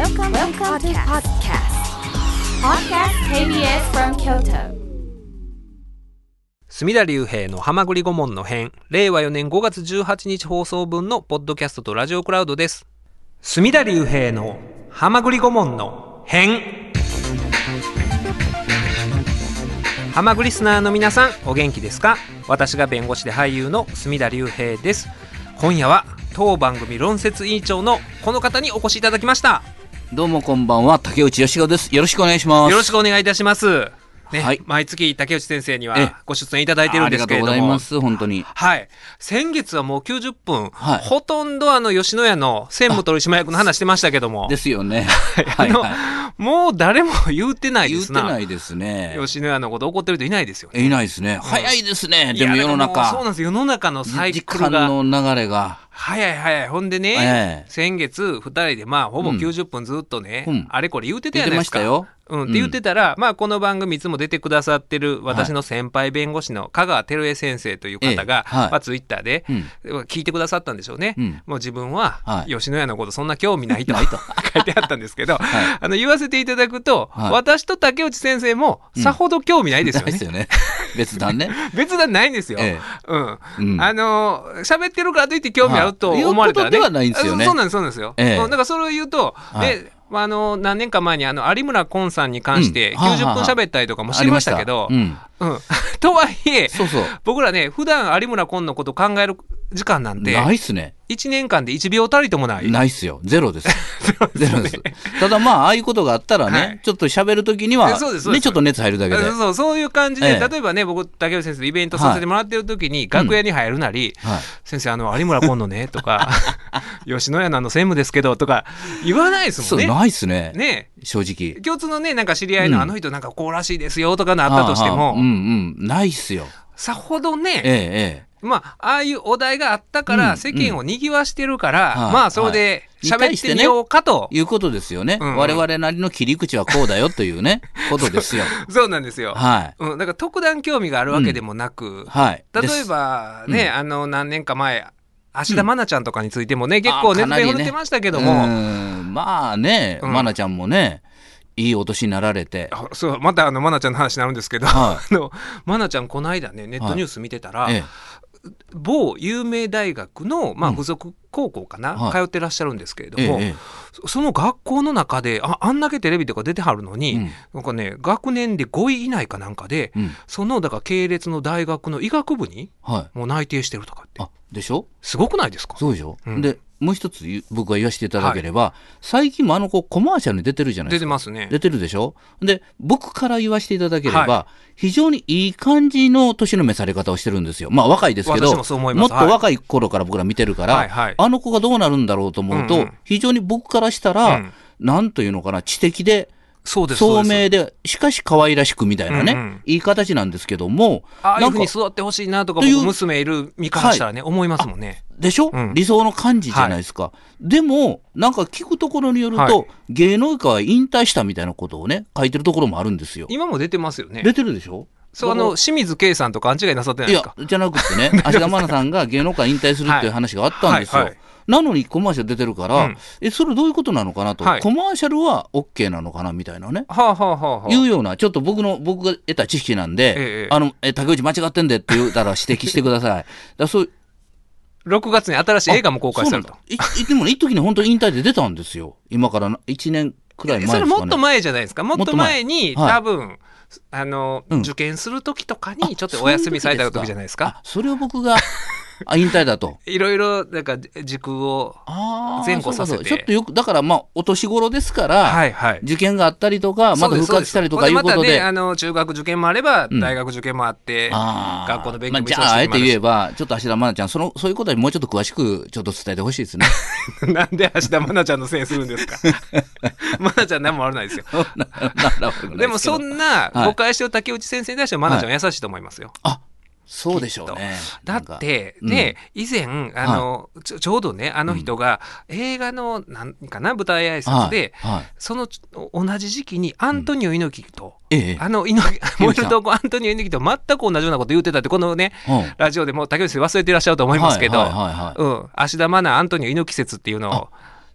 Welcome to podcast. Podcast KBS from Kyoto. 隅田隆平のはまぐり顧問の編、令和4年5月18日放送分のポッドキャストとラジオクラウドです。隅田隆平のはまぐり顧問の編。はまぐりスナーの皆さん、お元気ですか？私が弁護士で俳優の隅田隆平です。今夜は当番組論説委員長のこの方にお越しいただきました。 どうもこんばんは、竹内義雄です。よろしくお願いします。 よろしくお願いいたしますね。 はい、 毎月竹内先生にはご出演いただいてるんですけれども、 ありがとうございます。本当に。 はい。先月はもう90分、 はい、 ほとんど吉野家の専務取締役の話してましたけども。 ですよね。 もう誰も言うてないですな。 言うてないですね。 吉野家のこと怒ってる人いないですよね。 いないですね。早いですね。でも世の中。 そうなんです。世の中のサイクルが。 時間の流れが。 早い。ほんでね、先月2人でほぼ90分ずっとね、あれこれ言うてたじゃないですか。 言ってましたよ。 って言ってたら、この番組いつも出てくださってる私の先輩弁護士の香川照江先生という方が、ツイッターで聞いてくださったんでしょうね。もう自分は吉野家のことそんな興味ないと書いてあったんですけど、言わせていただくと、私と竹内先生もさほど興味ないですよね。 ないですよね。別段ね。 別段ないんですよ。喋ってるからといって興味あると思われたらね。 いうことではないんですよね。 そうなんですよ。だからそれを言うと、何年か前に有村昆さんに関して90分喋ったりとかもしましたけど、とはいえ、僕らね、普段有村昆のこと考える時間なんてないっすね。 1年間で1秒たりともない。 ないっすよ。ゼロです。ゼロです。ただああいうことがあったらね、ちょっと喋るときには、ね、ちょっと熱入るだけで。 そういう感じで、例えばね、僕、竹内先生とイベントさせてもらってるときに、楽屋に入るなり、先生、有村昆のね、とか、吉野家の専務ですけど、とか、言わないですもんね。 そう、ないっすね。 ね。 正直。 共通のね、なんか知り合いの人なんかこうらしいですよ、とかなったとしても、 ないっすよ。 さほどね、ああいうお題があったから世間を賑わしてるから、それで喋ってみようかと、 いうことですよね。我々なりの切り口はこうだよというねことですよ。 そうなんですよ。だから特段興味があるわけでもなく、例えばね、何年か前芦田愛菜ちゃんとかについてもね、結構熱弁を振ってましたけども、 愛菜ちゃんもね、いいお年になられて。 そう、また愛菜ちゃんの話になるんですけど、愛菜ちゃんこの間ね、ネットニュース見てたら、某有名大学の、附属高校かな、通ってらっしゃるんですけれども、その学校の中であんだけテレビとか出てはるのに、なんかね、学年で5位以内かなんかで、だから系列の大学の医学部にもう内定してるとかって。 でしょ？ すごくないですか？ そうでしょ？でもう一つ僕が言わせていただければ、最近もコマーシャルに出てるじゃないですか。 出てますね。 出てるでしょ。で僕から言わせていただければ、非常にいい感じの年の召され方をしてるんですよ。若いですけど、もっと若い頃から僕ら見てるから、あの子がどうなるんだろうと思うと、非常に僕からしたら、なんというのかな、知的で聡明で、しかし可愛らしくみたいなね、いい形なんですけども、 ああいうふうに育ってほしいなとか、僕娘いる身からしたらね、思いますもんね。 でしょ、理想の感じじゃないですか。でもなんか聞くところによると、芸能界は引退したみたいなことをね書いてるところもあるんですよ。 今も出てますよね。 出てるでしょ。 そう、清水圭さんと勘違いなさってないですか？ いや、じゃなくてね、芦田愛菜さんが芸能界引退するっていう話があったんですよ。なのにコマーシャル出てるから、それどういうことなのかなと、コマーシャルは OK なのかなみたいなね、いうような、ちょっと僕が得た知識なんで、竹内間違ってんでって言ったら指摘してください。そう 6月に新しい映画も公開されると。 でもね、一時に本当に引退で出たんですよ。今から1年くらい前ですかね。 それもっと前じゃないですか。もっと前に多分受験する時とかにちょっとお休みされた時じゃないですか。 それを僕が引退だと。 いろいろなんか時空を前後させて、 ちょっとよくだからお年頃ですから、受験があったりとかまた復活したりとかいうことで、 またね、中学受験もあれば大学受験もあって、学校の勉強もじゃああえて言えばちょっと芦田愛菜ちゃんそういうことにもうちょっと詳しくちょっと伝えてほしいですね。 なんで芦田愛菜ちゃんのせいするんですか？愛菜ちゃん何も悪ないですよ。でもそんな誤解してる竹内先生に対しては愛菜ちゃんは優しいと思いますよ。 そうでしょうね。 だってね、以前ちょうどね、人が映画の何かな舞台挨拶で、その同じ時期にアントニオ猪木と、燃えるとこアントニオ猪木と全く同じようなこと言ってたって、このねラジオでも竹内先生忘れていらっしゃると思いますけど、芦田愛菜アントニオ猪木説っていうのを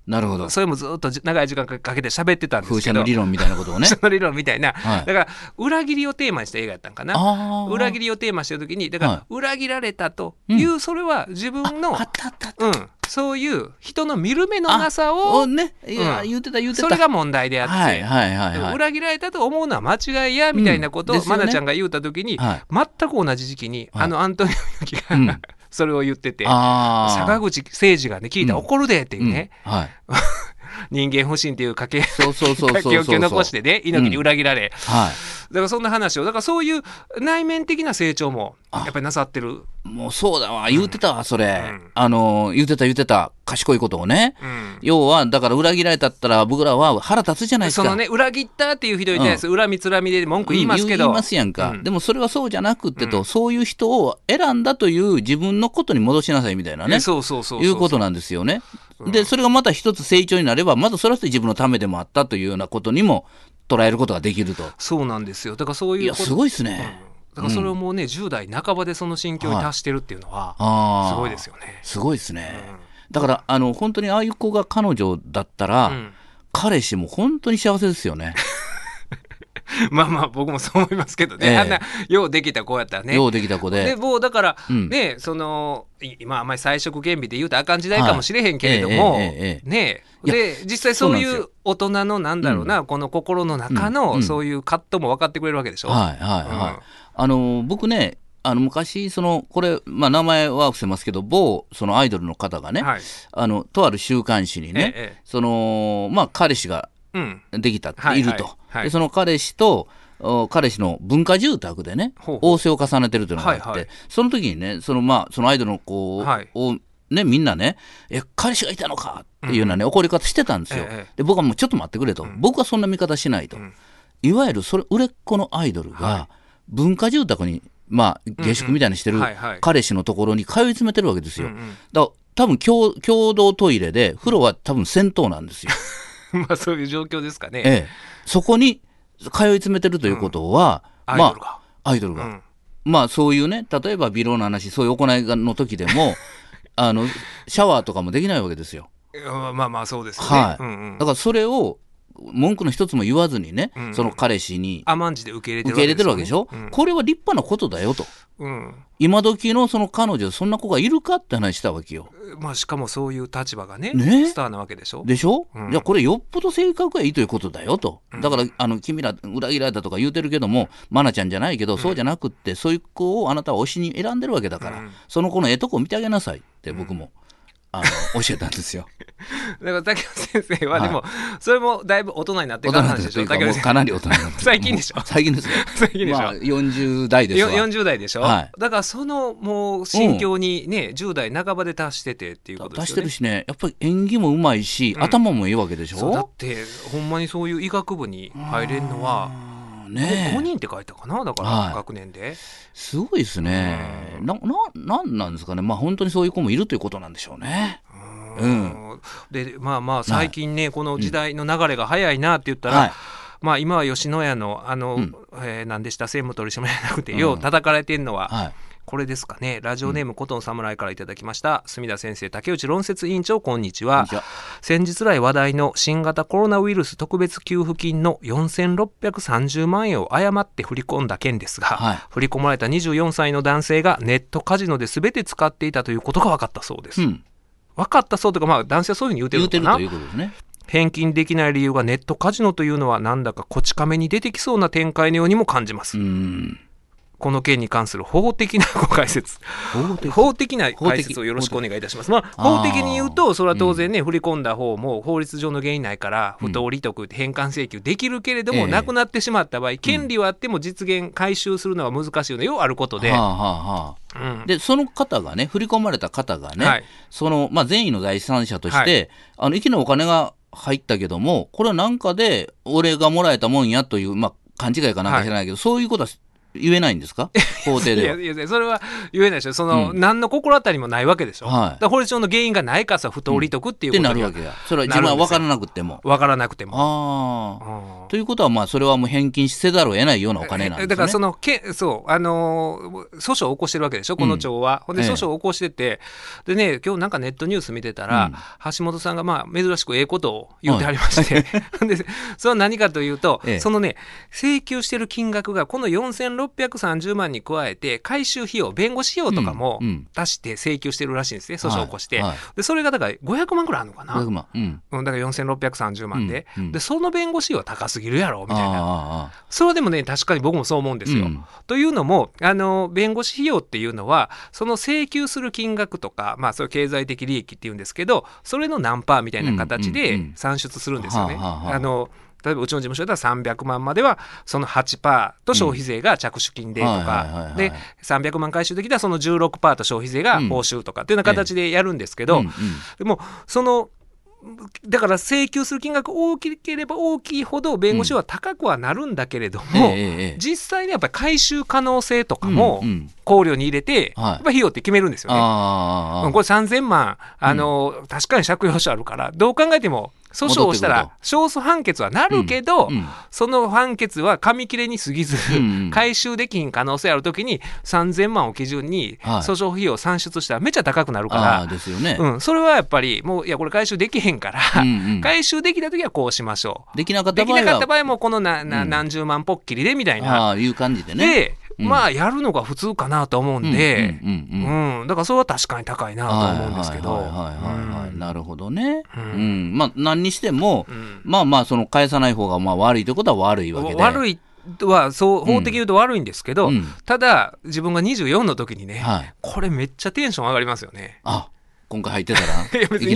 なるほど。 それもずっと長い時間かけて喋ってたんですけど、 風車の理論みたいなことをね。 風車の理論みたいな、 はい、 だから裏切りをテーマにした映画やったんかな。裏切りをテーマにした時に、だから裏切られたという、それは自分の、そういう人の見る目のなさを、 ね、言ってたそれが問題であって、裏切られたと思うのは間違いやみたいなことを愛菜ちゃんが言うた時に、全く同じ時期にアントニオ猪木がそれを言ってて、坂口誠二がね聞いたら怒るでっていうね、人間不信っていう書き置きを残してね、猪木に裏切られ、だからそんな話を、だからそういう内面的な成長もやっぱりなさってる。 もうそうだわ、言ってたわそれ、言ってた賢いことをね、要はだから裏切られたったら僕らは腹立つじゃないですか。 そのね、裏切ったっていう人に対して恨みつらみで文句言いますけど、 言いますやんか、でもそれはそうじゃなくってと、そういう人を選んだという自分のことに戻しなさいみたいなね、いうことなんですよね。でそれがまた一つ成長になれば、またそれは自分のためでもあったというようなことにも捉えることができると。 そうなんですよ。だからそういうこと、 いやすごいですね、 だからそれをもうね、10代半ばでその心境に達してるっていうのはすごいですよね。 すごいですね、だから本当にああいう子が彼女だったら、彼氏も本当に幸せですよね。 まあまあ僕もそう思いますけどね、あんなようできた子やったらね。 ようできた子でもうだからね、その今あんまり菜食減美で言うとあかん時代かもしれへんけれども、ね、で実際そういう大人のなんだろうな、この心の中のそういう葛藤も分かってくれるわけでしょ。 僕ね、昔これ、名前は伏せますけど、某そのアイドルの方がね、とある週刊誌にね、彼氏ができたっていると、でその彼氏と彼氏の文化住宅でね仰せを重ねてるというのがあって、その時にねそのアイドルの子を、ね、みんなね彼氏がいたのかっていうようなね、怒り方してたんですよ。で僕はもうちょっと待ってくれと、僕はそんな見方しないと、いわゆる売れっ子のアイドルが文化住宅に下宿みたいにしてる彼氏のところに通い詰めてるわけですよ。だから多分共同トイレで風呂は多分銭湯なんですよ。 そういう状況ですかね。 そこに通い詰めてるということは、アイドルが、そういうね、例えばビロの話、そういう行いの時でもシャワーとかもできないわけですよ。 そうですね。 だからそれを文句の一つも言わずにね、その彼氏に甘んじて受け入れてるわけでしょ。これは立派なことだよと、今時のその彼女そんな子がいるかって話したわけよ。 しかもそういう立場がねスターなわけでしょ。 いやこれよっぽど性格がいいということだよと。だから君ら裏切られたとか言うてるけども、愛菜ちゃんじゃないけど、そうじゃなくって、そういう子をあなたは推しに選んでるわけだから、その子のええとこを見てあげなさいって僕も教えたんですよ。 だから竹内先生はでも、それもだいぶ大人になってからなんでしょ。 もうかなり大人になって最近でしょ。 最近ですよ。40代ですわ。 40代でしょ。だからそのもう心境にね、10代半ばで達しててっていうことですよね。 達してるしね、やっぱり演技もうまいし、頭もいいわけでしょ。 だってほんまにそういう医学部に入れるのは5人って書いたかな。だから学年ですごいですね。なんですかね。本当にそういう子もいるということなんでしょうね。 で最近ね、この時代の流れが早いなって言ったら、今は吉野家の何でした、専務取締役じゃなくてよう叩かれてるのは、これですかね。ラジオネームコトン侍からいただきました。墨田先生、竹内論説委員長、こんにちは。先日来話題の新型コロナウイルス特別給付金の4630万円を誤って振り込んだ件ですが、振り込まれた24歳の男性がネットカジノで全て使っていたということが分かったそうです。分かったそうというか、男性はそういうふうに言うてるのかな。 言うてるということですね。 返金できない理由がネットカジノというのはなんだかこち亀に出てきそうな展開のようにも感じます。この件に関する法的なご解説、法的な解説をよろしくお願いいたします。法的に言うと、それは当然ね、振り込んだ方も法律上の原因ないから不当利得返還請求できるけれども、なくなってしまった場合、権利はあっても実現回収するのは難しいのよ、あることで。 でその方がね、振り込まれた方がね、その善意の第三者として、いきなりお金が入ったけども、これは何かで俺がもらえたもんやという、勘違いかなんか知らないけど、そういうことは言えないんですか法廷では。 いやそれは言えないでしょ。何の心当たりもないわけでしょ。だから法律上の原因がないからさ、不当利得っていうことにってなるわけや。それは自分は分からなくても。 分からなくても。 ということは、まあ、それはもう返金せざるを得ないようなお金なんですね。 だから訴訟を起こしてるわけでしょ、この町は。ほんで、訴訟を起こしてて、でね、今日なんかネットニュース見てたら、橋本さんがまあ珍しくことを言ってはりまして、でそれは何かというと、そのね、請求してる金額がこの4630万に加えて、回収費用、弁護士費用とかも足して請求してるらしいんですね、訴訟を起こして。でそれがだから500万くらいあるのかな。500万。だから4630万で、で、その弁護士費用は高すぎるやろ、みたいな。それはでもね、確かに僕もそう思うんですよ。というのも、弁護士費用っていうのは、その請求する金額とか、まあ、そういう経済的利益っていうんですけど、それの何パーみたいな形で算出するんですよね。例えばうちの事務所だったら300万まではその 8% と消費税が着手金でとかで、300万回収できたらその 16% と消費税が報酬とかっていうような形でやるんですけど、でもだから請求する金額大きければ大きいほど弁護士は高くはなるんだけれども、実際にやっぱり回収可能性とかも考慮に入れて、やっぱ費用って決めるんですよね。これ3000万確かに借用書あるから、どう考えても訴訟をしたら勝訴判決はなるけど、その判決は紙切れに過ぎず、回収できひん可能性あるときに3000万を基準に訴訟費用を算出したらめっちゃ高くなるから、それはやっぱりもういやこれ回収できへんから、回収できたときはこうしましょう、できなかった場合もこの何十万ポッキリでみたいないう感じでね。 でまあやるのが普通かなと思うんで、だからそれは確かに高いなと思うんですけど。 なるほどね。まあ何にしても、まあまあその返さない方がまあ悪いということは悪いわけで。 悪いはそう法的に言うと悪いんですけど、ただ自分が24の時にね、これめっちゃテンション上がりますよね。 今回入ってたらいや別に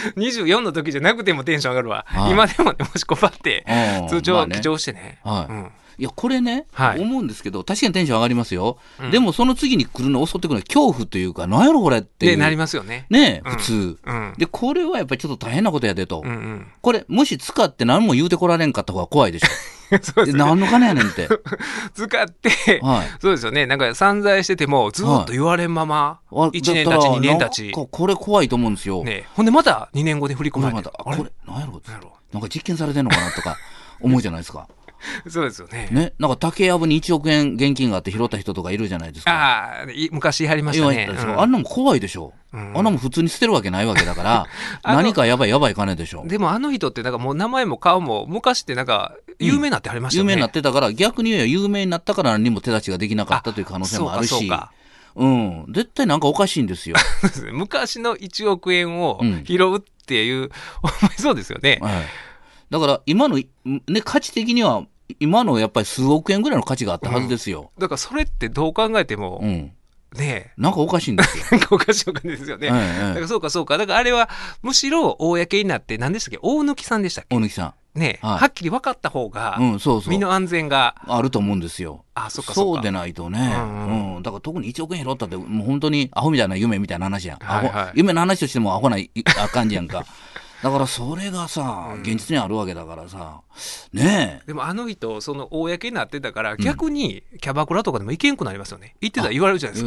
24の時じゃなくてもテンション上がるわ。今でもね、もしこばって通帳記帳してね。 いやこれね、思うんですけど、確かにテンション上がりますよ。でもその次に来るの襲ってくるのは恐怖というか、何やろこれっていうなりますよね。 普通、でこれはやっぱりちょっと大変なことやでと、これもし使って何も言うてこられんかった方が怖いでしょ。そうですね、何の金やねんって使って、そうですよね。なんか散財しててもずっと言われんまま、1年たち2年たち、 これ怖いと思うんですよ。 ほんでまた2年後で振り込まれて、 これ何やろなんか実験されてんのかなとか思うじゃないですか。 そうですよね。 なんか竹やぶに1億円現金があって拾った人とかいるじゃないですか。 昔やりましたね。 あんなも怖いでしょ。あんなも普通に捨てるわけないわけだから何かやばい金でしょ。 でもあの人ってなんかもう名前も顔も昔ってなんか有名になってはりましたよね。 有名になってたから、逆に言えば有名になったから何も手立ちができなかったという可能性もあるし、絶対なんかおかしいんですよ。 昔の1億円を拾うっていう、思いそうですよね。 だから今の、価値的には今のやっぱり数億円ぐらいの価値があったはずですよ。 だからそれってどう考えても、 なんかおかしいんですよ。 なんかおかしいお金ですよね。だからそうか。だからあれはむしろ公になって、何でしたっけ、大貫さんでしたっけ。 大貫さん。 はっきり分かった方が、身の安全があると思うんですよ。そうでないとね。だから特に1億円拾ったって、もう本当にアホみたいな夢みたいな話やん。夢の話としてもアホな感じやんか。だからそれがさ、現実にあるわけだからさ、 でもあの人、その公になってたから、逆にキャバクラとかでも行けんくなりますよね。行ってたら言われるじゃないですか。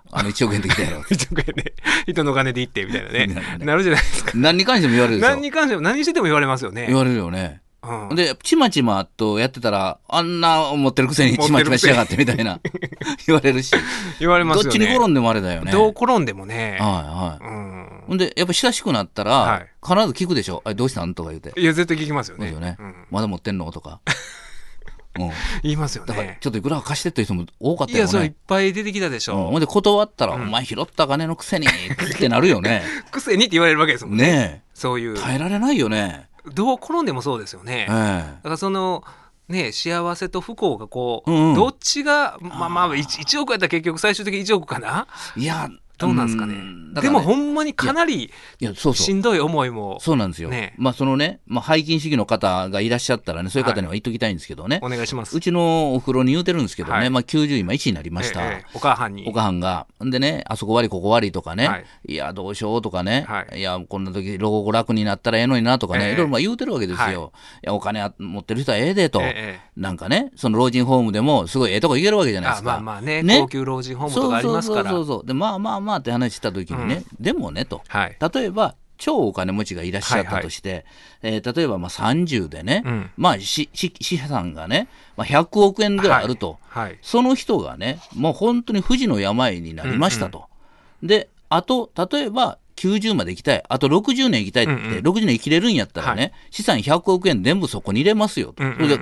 1億円で来たやろ。 1億円で、人の金で行ってみたいなね。なるじゃないですか。 何に関しても言われるでしょ。 何に関しても、何してても言われますよね。 言われるよね。で、ちまちまとやってたら、あんな持ってるくせにちまちましやがってみたいな言われるし。 言われますよね。 どっちに転んでもあれだよね。 どう転んでもね。 ほんで、やっぱ親しくなったら、必ず聞くでしょ。どうしたんとか言うて。 いや、絶対聞きますよね。 まだ持ってんのとか。 言いますよね。 だからちょっといくら貸してっていう人も多かったよね。 いや、そういっぱい出てきたでしょ。 ほんで断ったら、お前拾った金のくせにってなるよね。 くせにって言われるわけですもんね。そういう。 耐えられないよね。 どう転んでもそうですよね。だからその幸せと不幸がこう、どっちがまあ1億やったら結局最終的に1億かな。 いやどうなんですかね。でもほんまにかなりしんどい思いも。 そうなんですよ。そのね、背筋主義の方がいらっしゃったらね、そういう方には言っときたいんですけどね。 お願いします。 うちのお風呂に言うてるんですけどね、90今1になりました。 お母はんに。 お母はんが。でね、あそこ悪いここ悪いとかね、いや、どうしようとかね、いや、こんな時老後楽になったらええのになとかね、いろいろ言うてるわけですよ。いや、お金持ってる人はええでと。なんかね、その老人ホームでもすごいええとこ行けるわけじゃないですか。 高級老人ホームとかありますから。 で、まあって話した時にね、でもねと、例えば超お金持ちがいらっしゃったとして、例えば30でね、資産がね、100億円ぐらいあると、その人がね、もう本当に不治の病になりましたと。で、あと例えば90まで生きたい、あと60年生きたいって、60年生きれるんやったらね、資産100億円全部そこに入れますよと。それで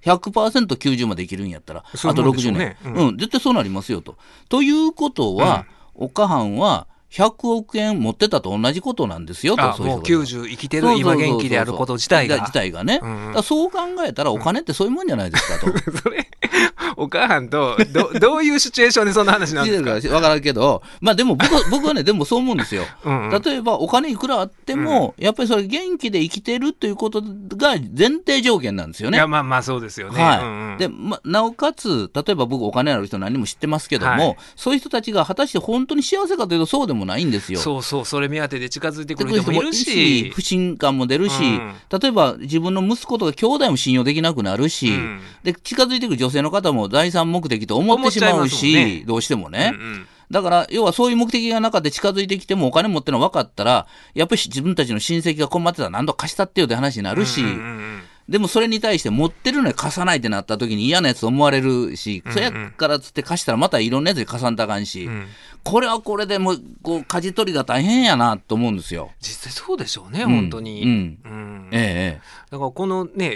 100%90 まで生きるんやったら、あと60年。絶対そうなりますよと。ということは、お母はんは、100億円持ってたと同じことなんですよと。 もう90生きてる今元気であること自体がね、そう考えたらお金ってそういうもんじゃないですかと。 それお母さんとどういうシチュエーションでそんな話なんですか。 分からんけど、でも僕はね、でもそう思うんですよ。例えばお金いくらあっても、やっぱりそれ元気で生きてるということが前提条件なんですよね。 いやそうですよね。 でなおかつ、例えば僕お金ある人何も知ってますけども、そういう人たちが果たして本当に幸せかというとそうでもないんですよ。 それ目当てで近づいてくる人もいるし、 不信感も出るし、例えば自分の息子とか兄弟も信用できなくなるし、で近づいてくる女性の方も財産目的と思ってしまうし、どうしてもね。だから要はそういう目的がなかった近づいてきてもお金持ってるの分かったら、やっぱり自分たちの親戚が困ってたら何度か貸したってよって話になるし、でもそれに対して持ってるのに貸さないってなった時に嫌なやつ思われるし、そやからつって貸したらまたいろんなやつに貸さんとあかんし、これはこれでもう舵取りが大変やなと思うんですよ。 実際そうでしょうね、本当に。だからこのね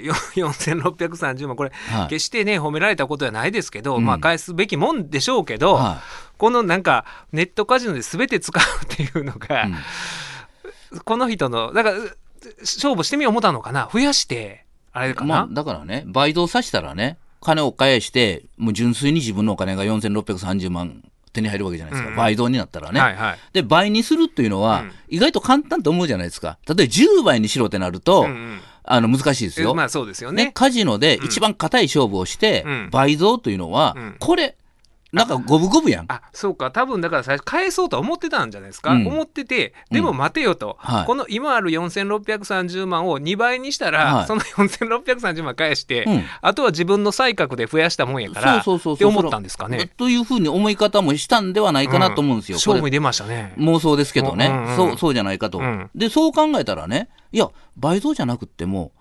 4630万これ、決してね褒められたことはないですけど、返すべきもんでしょうけど、このなんかネットカジノで全て使うっていうのが、この人のだから勝負してみよう思ったのかな、増やしてあれかな。 だからね、倍増させたらね、金を返してもう純粋に自分のお金が4630万手に入るわけじゃないですか、倍増になったらね、で倍にするっていうのは、意外と簡単と思うじゃないですか。例えば10倍にしろってなると、難しいですよ。 そうですよね。 カジノで一番硬い勝負をして、倍増というのは、これなんか五分五分やん。 そうか、多分だから最初返そうとは思ってたんじゃないですか、思ってて、でも待てよと、この今ある4630万を2倍にしたら、その4630万返して、あとは自分の才覚で増やしたもんやからって思ったんですかね。 というふうに思い方もしたんではないかなと思うんですよ。 勝負に出ましたね。 妄想ですけどね、そうじゃないかと。でそう考えたらね、いや倍増じゃなくっても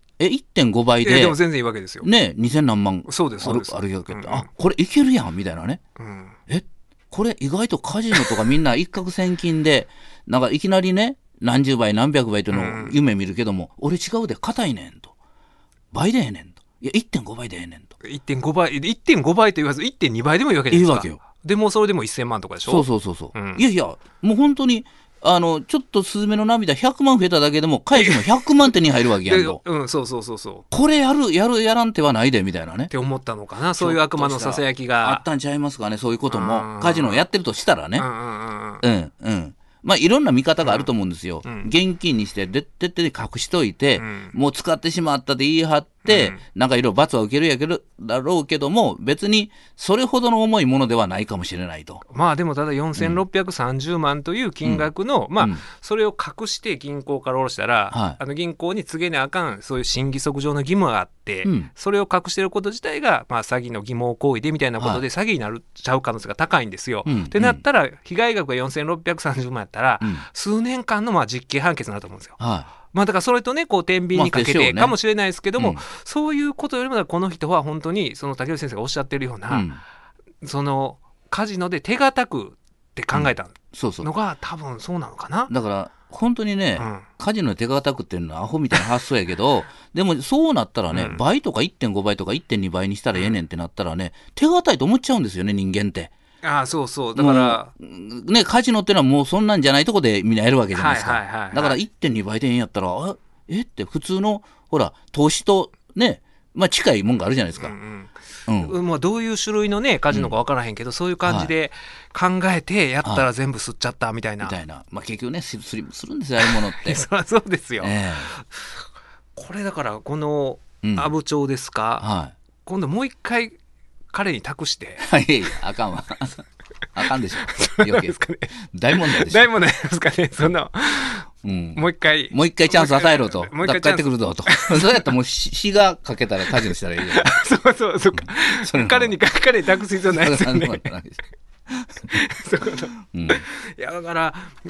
1.5 倍で、 でも全然いいわけですよ。 ね、2000何万あるわけって、これいけるやんみたいなね。これ意外とカジノとかみんな一攫千金で、なんかいきなりね、何十倍何百倍というのを夢見るけども、俺違うで、硬いねんと。倍でええねんと。いや、1.5 倍でええねんと。 1.5 倍と言わず、1.2 倍でもいいわけじゃないですか。 いいわけよ。 でもそれでも1000万とかでしょ。 そう。いやいや、もう本当に、ちょっとスズメの涙100万増えただけでも返しも100万手に入るわけやんと。これやらん手はないでみたいなね。 って思ったのかな、そういう悪魔のささやきがあったんちゃいますかね、そういうことも。カジノやってるとしたらね。いろんな見方があると思うんですよ。現金にして徹底で隠しといて、もう使ってしまったで言い張って、なんかいろいろ罰は受けるだろうけども、別にそれほどの重いものではないかもしれないと。 でもただ4630万という金額の、それを隠して銀行から下ろしたら、銀行に告げなあかんそういう信義則上の義務があって、それを隠していること自体が、詐欺の偽冒行為でみたいなことで詐欺になっちゃう可能性が高いんですよ。ってなったら被害額が4630万やったら、数年間の実刑判決になると思うんですよ。だからそれとねこう天秤にかけてかもしれないですけども、そういうことよりもこの人は本当にその竹内先生がおっしゃってるような、そのカジノで手堅くって考えたのが多分そうなのかな。 だから本当にね、カジノで手堅くっていうのはアホみたいな発想やけどでもそうなったらね、倍とか 1.5 倍とか 1.2 倍にしたらええねんってなったらね、手堅いと思っちゃうんですよね、人間って。 そうだからね、カジノってのはもうそんなんじゃないとこでみんなやるわけじゃないですか。だから 1.2 倍でええんやったらって普通のほら投資とねまあ近いもんがあるじゃないですか。 まあどういう種類のねカジノか分からへんけど、そういう感じで考えてやったら全部吸っちゃったみたいな。 まあ結局ねするんですよああいうものって。 そりゃそうですよ。これだからこの阿武町ですか、今度もう一回彼に託して。 あかんわ。あかんでしょ。余計大問題でしょ。 大問題ですかね。もう一回チャンス与えろと。帰ってくるぞと。そうやったらもう詩が書けたらカジノしたらいいじゃん。そうか。彼に託す必要ないですよね。いやだから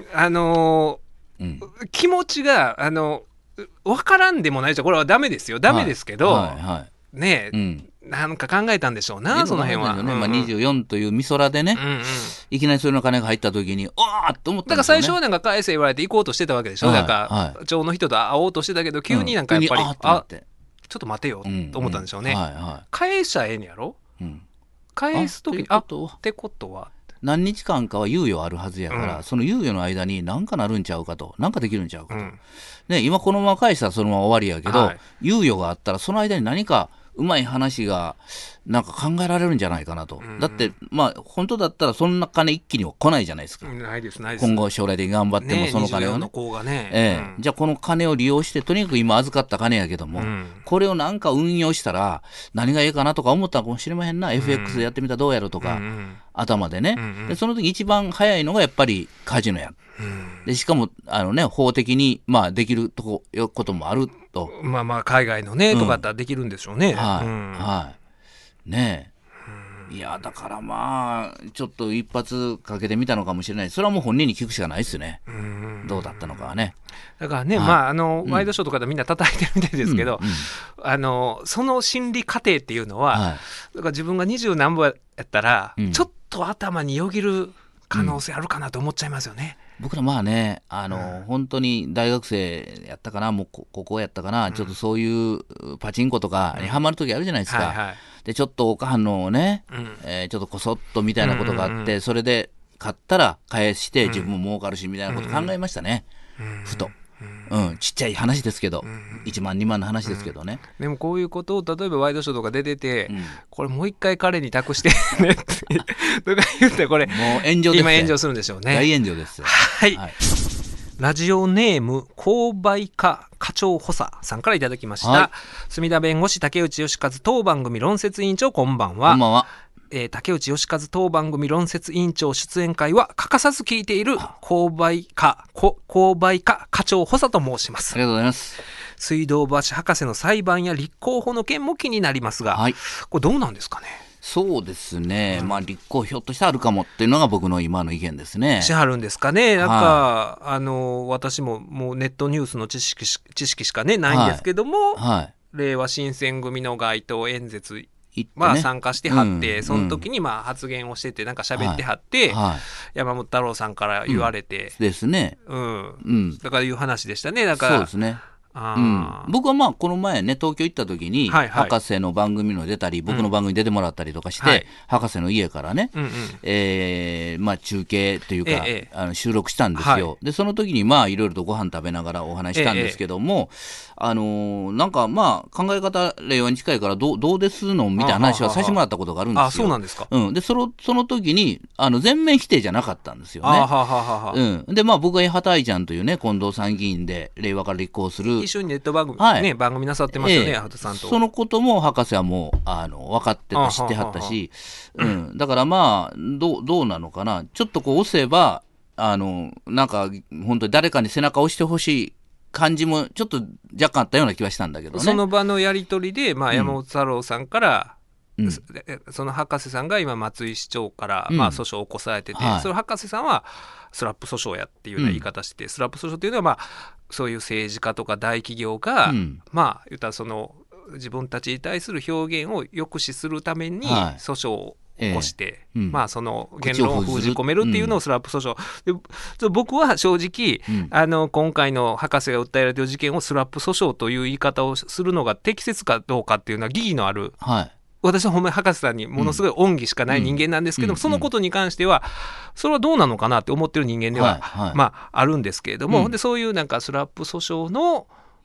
気持ちが分からんでもないでしょ。これはダメですよ。ダメですけどねえ。なんか考えたんでしょうな、その辺は。 24という美空でね、いきなりそれの金が入った時に、おーっと思ったんですよね。 だから最初はなんか返せ言われて行こうとしてたわけでしょ。だから町の人と会おうとしてたけど、急になんかやっぱり、ちょっと待てよと思ったんでしょうね。返しちゃええんやろ。返す時にってことは何日間かは猶予あるはずやから、その猶予の間に何かなるんちゃうかと、何かできるんちゃうかと、ね、今このまま返したらそのまま終わりやけど、猶予があったらその間に何かうまい話がなんか考えられるんじゃないかなと、だってまあ本当だったらそんな金一気には来ないじゃないですか。 ないです今後将来的に頑張ってもその金をね、じゃあこの金を利用してとにかく今預かった金やけども、これをなんか運用したら何がいいかなとか思ったかもしれまへんな、FX でやってみたらどうやろとか、頭でね、でその時一番早いのがやっぱりカジノや、でしかも法的にまあできることもあると、 まあ海外のね、とかだったらできるんでしょうね。 ねえ、いやだからまあちょっと一発かけてみたのかもしれない。それはもう本人に聞くしかないですよね。どうだったのかはね。 だからね、まあワイドショーとかでみんな叩いてるみたいですけど、その心理過程っていうのは、だから自分が20何本やったら、ちょっと頭によぎる可能性あるかなと思っちゃいますよね。 僕らまあね、本当に大学生やったかな、もう高校やったかな、ちょっとそういうパチンコとかにハマる時あるじゃないですか。でちょっとお母のをね、ちょっとこそっとみたいなことがあって、それで買ったら返して自分も儲かるしみたいなこと考えましたね、ふと。ちっちゃい話ですけど、1万2万の話ですけどね。 でもこういうことを例えばワイドショーとか出てて、これもう一回彼に託してねってとか言ってこれもう炎上です。 今炎上するんでしょうね。 大炎上です。 はい。ラジオネーム購買課課長補佐さんからいただきました。墨田弁護士竹内義和当番組論説委員長、こんばんは。 こんばんは。 竹内義和当番組論説委員長出演会は欠かさず聞いている購買課課長補佐と申します。 ありがとうございます。 水道橋博士の裁判や立候補の件も気になりますが、これどうなんですかね。 そうですね、まあ立候補ひょっとしてあるかもっていうのが僕の今の意見ですね。 しはるんですかね。なんか、私ももうネットニュースの知識しかねないんですけども、令和新選組の街頭演説参加してはって、その時にまあ発言をしててなんか喋ってはって、山本太郎さんから言われて、 ですね。 だからいう話でしたね。だからそうですね。僕はまあこの前ね東京行った時に博士の番組の出たり、僕の番組に出てもらったりとかして、博士の家からね、まあ中継というか、収録したんですよ。でその時にまあいろいろとご飯食べながらお話したんですけども、なんかまあ考え方令和に近いからどうですのみたいな話はさせてもらったことがあるんですよ。 そうなんですか。 でその時に全面否定じゃなかったんですよね。でまあ僕は畑井ちゃんというね近藤参議院で令和から立候補する一緒にネット番組、番組なさってますよね、畑さんと。 そのことも博士はもう分かってた知ってはったし、だからまあどうなのかな、ちょっとこう押せばなんか本当に誰かに背中を押してほしい感じもちょっと若干あったような気はしたんだけどね。 その場のやり取りで、まあ、山本太郎さんから、その博士さんが今松井市長から、まあ、訴訟を起こされてて、その博士さんはスラップ訴訟やっていうような言い方して、スラップ訴訟っていうのは、まあ、そういう政治家とか大企業が、まあ言ったらその自分たちに対する表現を抑止するために訴訟を起こして、まあその言論を封じ込めるっていうのをスラップ訴訟で、僕は正直、今回の博士が訴えられている事件をスラップ訴訟という言い方をするのが適切かどうかっていうのは疑義のある、私はほんまに博士さんにものすごい恩義しかない人間なんですけども、そのことに関してはそれはどうなのかなって思ってる人間では、まああるんですけれども、でそういうなんかスラップ訴訟の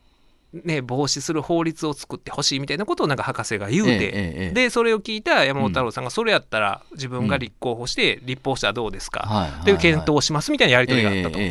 ね、防止する法律を作ってほしいみたいなことをなんか博士が言うて、でそれを聞いた山本太郎さんが、それやったら自分が立候補して立候補したらどうですか、っていう検討をしますみたいなやり取りがあったと。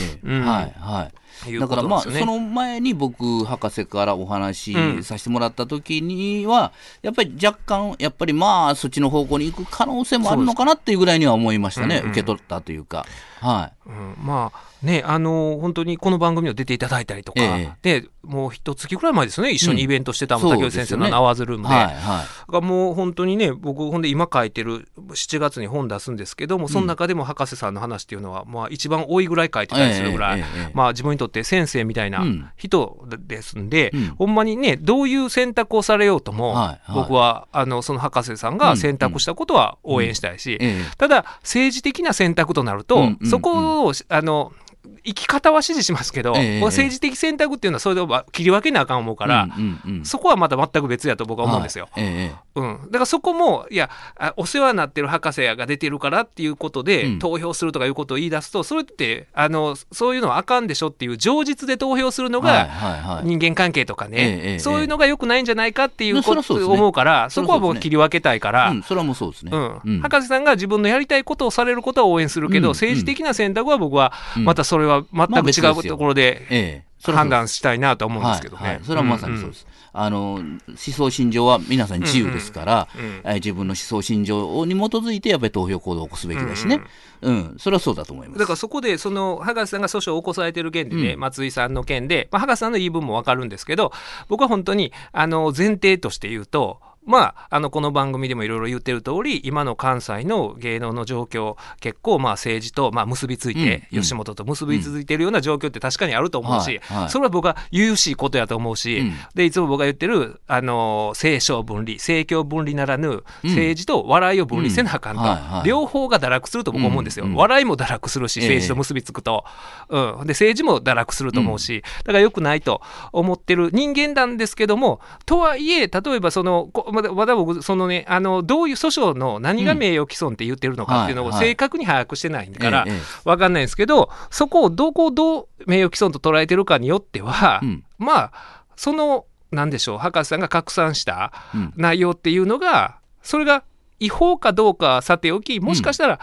だからまあその前に僕博士からお話しさせてもらった時には、やっぱり若干やっぱりまあそっちの方向に行く可能性もあるのかなっていうぐらいには思いましたね、受け取ったというか。 まあね、本当にこの番組を出ていただいたりとか、でもう一月ぐらい前ですね、一緒にイベントしてた竹内先生のナワーズルームで、もう本当にね、僕ほんで今書いてる7月に本出すんですけども、その中でも博士さんの話っていうのは、まあ、一番多いぐらい書いてたりするぐらい、まあ、自分にとって先生みたいな人ですんで、ほんまにね、どういう選択をされようとも、僕はその博士さんが選択したことは応援したいし、ただ政治的な選択となると、そこを生き方は支持しますけど、政治的選択っていうのはそれで切り分けなあかん思うから、そこはまた全く別やと僕は思うんですよ。だからそこも、いやお世話になってる博士が出てるからっていうことで、投票するとかいうことを言い出すと、それってそういうのはあかんでしょっていう情実で投票するのが人間関係とかね、そういうのが良くないんじゃないかっていうことを思うから、そこは僕は切り分けたいから、 それはもうそうですね。 博士さんが自分のやりたいことをされることは応援するけど、政治的な選択は僕はまたそれは全く違うところで判断したいなと思うんですけどね。 それはまさにそうです。思想信条は皆さん自由ですから、自分の思想信条に基づいてやっぱり投票行動を起こすべきだしね、それはそうだと思います。 だからそこで博士さんが訴訟を起こされている件でね、松井さんの件で、博士さんの言い分も分かるんですけど、僕は本当に前提として言うと、まあ、この番組でもいろいろ言ってる通り、今の関西の芸能の状況、結構まあ政治とまあ結びついて、吉本と結びついているような状況って確かにあると思うし、それは僕は悠々しいことやと思うし、でいつも僕が言ってる政商分離、政教分離ならぬ政治と笑いを分離せなあかんと、両方が堕落すると僕は思うんですよ。笑いも堕落するし、政治と結びつくと、で政治も堕落すると思うし、だから良くないと思ってる人間なんですけども、とはいえ例えばまだ僕どういう訴訟の何が名誉毀損って言ってるのかっていうのを正確に把握してないから分かんないんですけど、そこをどう名誉毀損と捉えてるかによっては、まあ何でしょう、博士さんが拡散した内容っていうのが、それが違法かどうかさておき、もしかしたら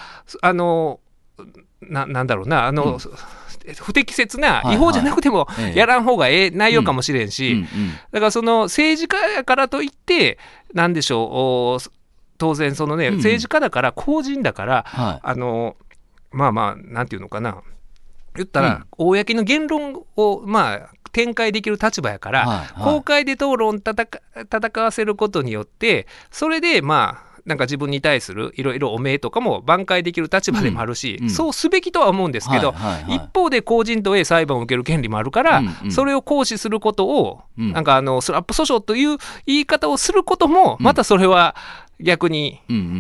なんだろうな、不適切な違法じゃなくてもやらん方が内容かもしれんし、だから政治家やからといってなんでしょう、当然政治家だから公人だから、まあなんていうのかな、言ったら、公の言論をまあ展開できる立場やから、公開で討論戦わせることによって、それでまあなんか自分に対するいろいろ汚名とかも挽回できる立場でもあるし、そうすべきとは思うんですけど、一方で公人と裁判を受ける権利もあるから、それを行使することを、なんかスラップ訴訟という言い方をすることも、またそれは逆に、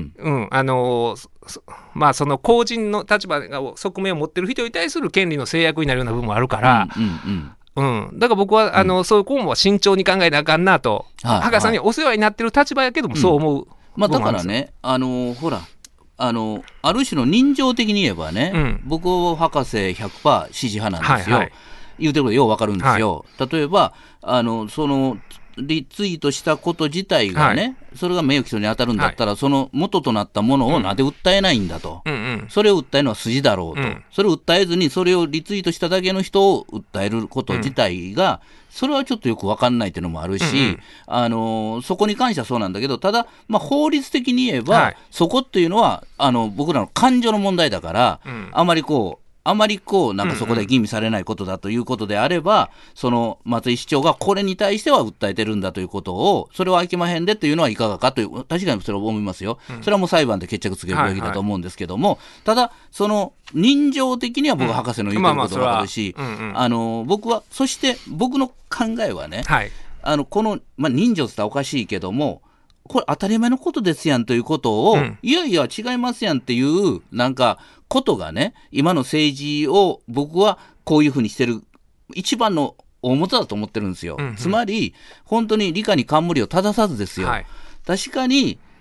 まあその公人の立場が側面を持ってる人に対する権利の制約になるような部分もあるから、だから僕はそういう項は慎重に考えなあかんなと、博士さんにお世話になってる立場やけどもそう思う。 だからね、ほらある種の人情的に言えばね、僕は博士 100% 支持派なんですよ、言うてることよう分かるんですよ、例えばそのリツイートしたこと自体がね、それが名誉毀損に当たるんだったら、その元となったものをなんで訴えないんだと、それを訴えるのは筋だろうと、それを訴えずにそれをリツイートしただけの人を訴えること自体が、それはちょっとよく分かんないっていうのもあるし、そこに関してはそうなんだけど、ただ、法律的に言えば、そこっていうのは僕らの感情の問題だから、あまりなんかそこで吟味されないことだということであれば、その松井市長がこれに対しては訴えてるんだということを、それはあきまへんでというのはいかがかという、確かにそれは思いますよ、それはもう裁判で決着つけるべきだと思うんですけども、ただ、その人情的には僕は博士の言ってることが分かるし、僕は、そして僕の考えはね、この、人情って言ったらおかしいけども、これ当たり前のことですやんということを、いやいや違いますやんっていうなんかことがね、今の政治を僕はこういうふうにしてる一番の大元だと思ってるんですよ、つまり本当に理科に冠を正さずですよ、確かに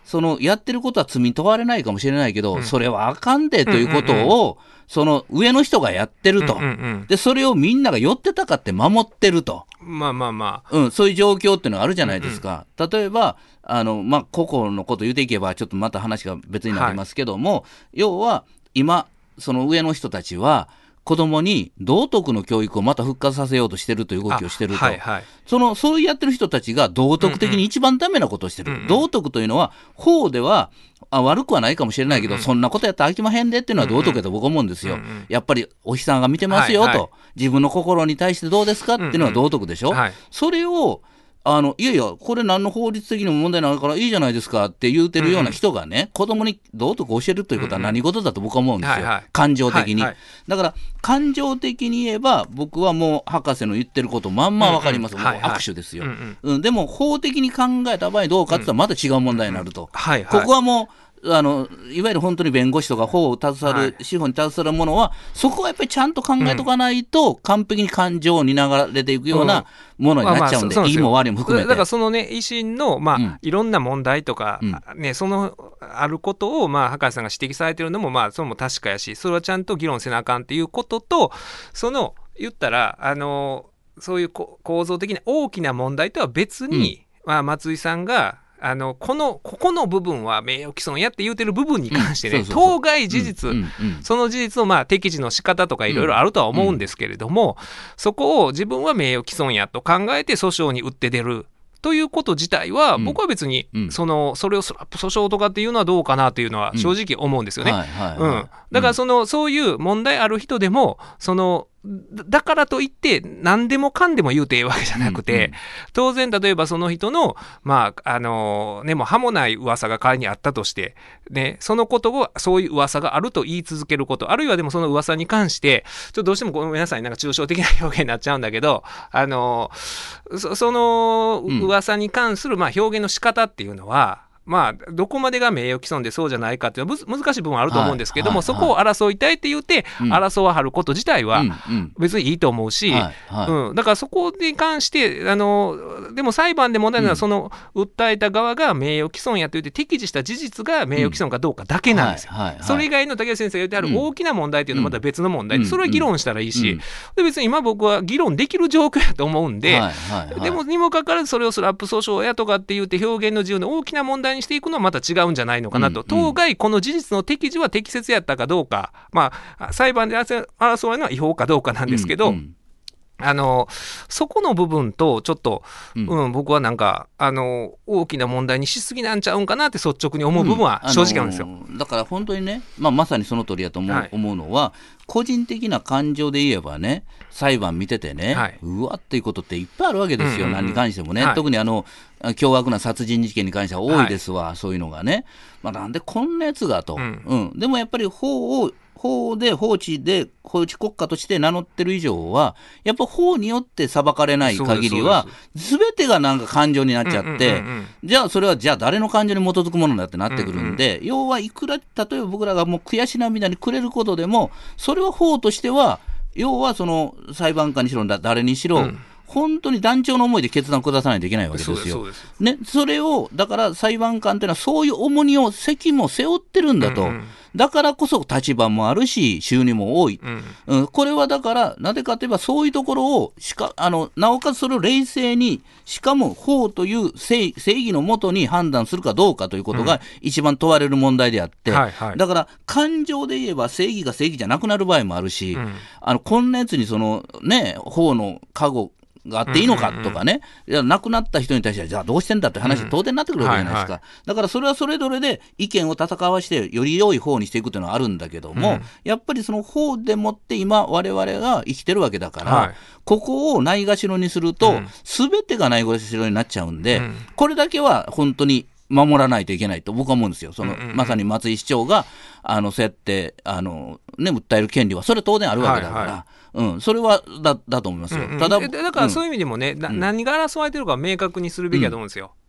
そのやってることは罪問われないかもしれないけど、それはあかんでということを、その上の人がやってると、でそれをみんなが寄ってたかって守ってると、そういう状況っていうのがあるじゃないですか。例えば個々のこと言うていけばちょっとまた話が別になりますけども、要は今その上の人たちは子供に道徳の教育をまた復活させようとしてるという動きをしてると、そうやってる人たちが道徳的に一番ダメなことをしてる。道徳というのは法では悪くはないかもしれないけど、そんなことやったら飽きまへんでっていうのは道徳やと僕は思うんですよ。やっぱりお日さんが見てますよと、自分の心に対してどうですかっていうのは道徳でしょ。それをいやいやこれ何の法律的にも問題ないからいいじゃないですかって言うてるような人がね、子供に道徳を教えるということは何事だと僕は思うんですよ、感情的に、だから感情的に言えば僕はもう博士の言ってることまんま分かります、もう握手ですよ、でも法的に考えた場合どうかって言ったらまた違う問題になると、ここはもういわゆる本当に弁護士とか法を携わる、司法に携わるものはそこはやっぱりちゃんと考えとかないと、完璧に感情に流れていくようなものになっちゃうんで、いいも悪いも含めて。 だからそのね維新のいろんな問題とか、そのあることを博士さんが指摘されてるのもそれも確かやし、それはちゃんと議論せなあかんっていうことと、その言ったらそういう構造的な大きな問題とは別に、松井さんがここの部分は名誉毀損やって言うてる部分に関してね、当該事実、その事実の適時の仕方とかいろいろあるとは思うんですけれども、そこを自分は名誉毀損やと考えて訴訟に打って出るということ自体は、僕は別にそれをスラップ訴訟とかっていうのはどうかなというのは正直思うんですよね。だからそういう問題ある人でもだからといって何でもかんでも言うていいわけじゃなくて、当然例えばその人のもう歯もない噂が仮にあったとして、そのことをそういう噂があると言い続けること、あるいはでもその噂に関してちょっとどうしてもごめんなさい抽象的な表現になっちゃうんだけど、その噂に関する表現の仕方っていうのはどこまでが名誉毀損でそうじゃないかっていうのは難しい部分はあると思うんですけども、そこを争いたいって言って争わはること自体は別にいいと思うし、だからそこに関してでも裁判で問題なのはその訴えた側が名誉毀損やと言って適時した事実が名誉毀損かどうかだけなんですよ。それ以外の竹内先生が言ってある大きな問題というのはまた別の問題で、それは議論したらいいし、で別に今僕は議論できる状況やと思うんで、でもにもかかわらずそれをスラップ訴訟やとかって言って表現の自由の大きな問題にしていくのはまた違うんじゃないのかなと。当該この事実の適時は適切やったかどうか、裁判で争われるのは違法かどうかなんですけど、そこの部分とちょっと、僕はなんか大きな問題にしすぎなんちゃうんかなって率直に思う部分は正直なんですよ。 だから本当にね、まさにその通りやと思うのは、個人的な感情で言えばね、裁判見ててね、うわっていうことっていっぱいあるわけですよ、何に関してもね、特に凶悪な殺人事件に関しては多いですわ、そういうのがね、なんでこんなやつがと、でもやっぱり法で法治国家として名乗ってる以上は、やっぱ法によって裁かれない限りは全てがなんか感情になっちゃって、じゃあそれは誰の感情に基づくものだってなってくるんで、要はいくら例えば僕らがもう悔し涙にくれることでも、それは法としては要はその裁判官にしろ誰にしろ、本当に断腸の思いで決断を下さないといけないわけですよ。それをだから裁判官というのはそういう重荷を責務を背負ってるんだと、だからこそ立場もあるし収入も多い、これはだからなぜかといえばそういうところをなおかつそれを冷静に、しかも法という正義のもとに判断するかどうかということが一番問われる問題であって、だから感情で言えば正義が正義じゃなくなる場合もあるし、こんなやつに法の過誤があっていいのかとかね、亡くなった人に対してはじゃあどうしてんだって話当然になってくるわけじゃないですか。だからそれはそれぞれで意見を戦わしてより良い方にしていくというのはあるんだけども、やっぱりその法でもって今我々が生きてるわけだから、ここをないがしろにすると全てがないがしろになっちゃうんで、これだけは本当に守らないといけないと僕は思うんですよ。まさに松井市長がそうやって訴える権利はそれ当然あるわけだから、それはだと思いますよ。だからそういう意味でもね、何が争われてるか明確にするべきだと思うんですよ。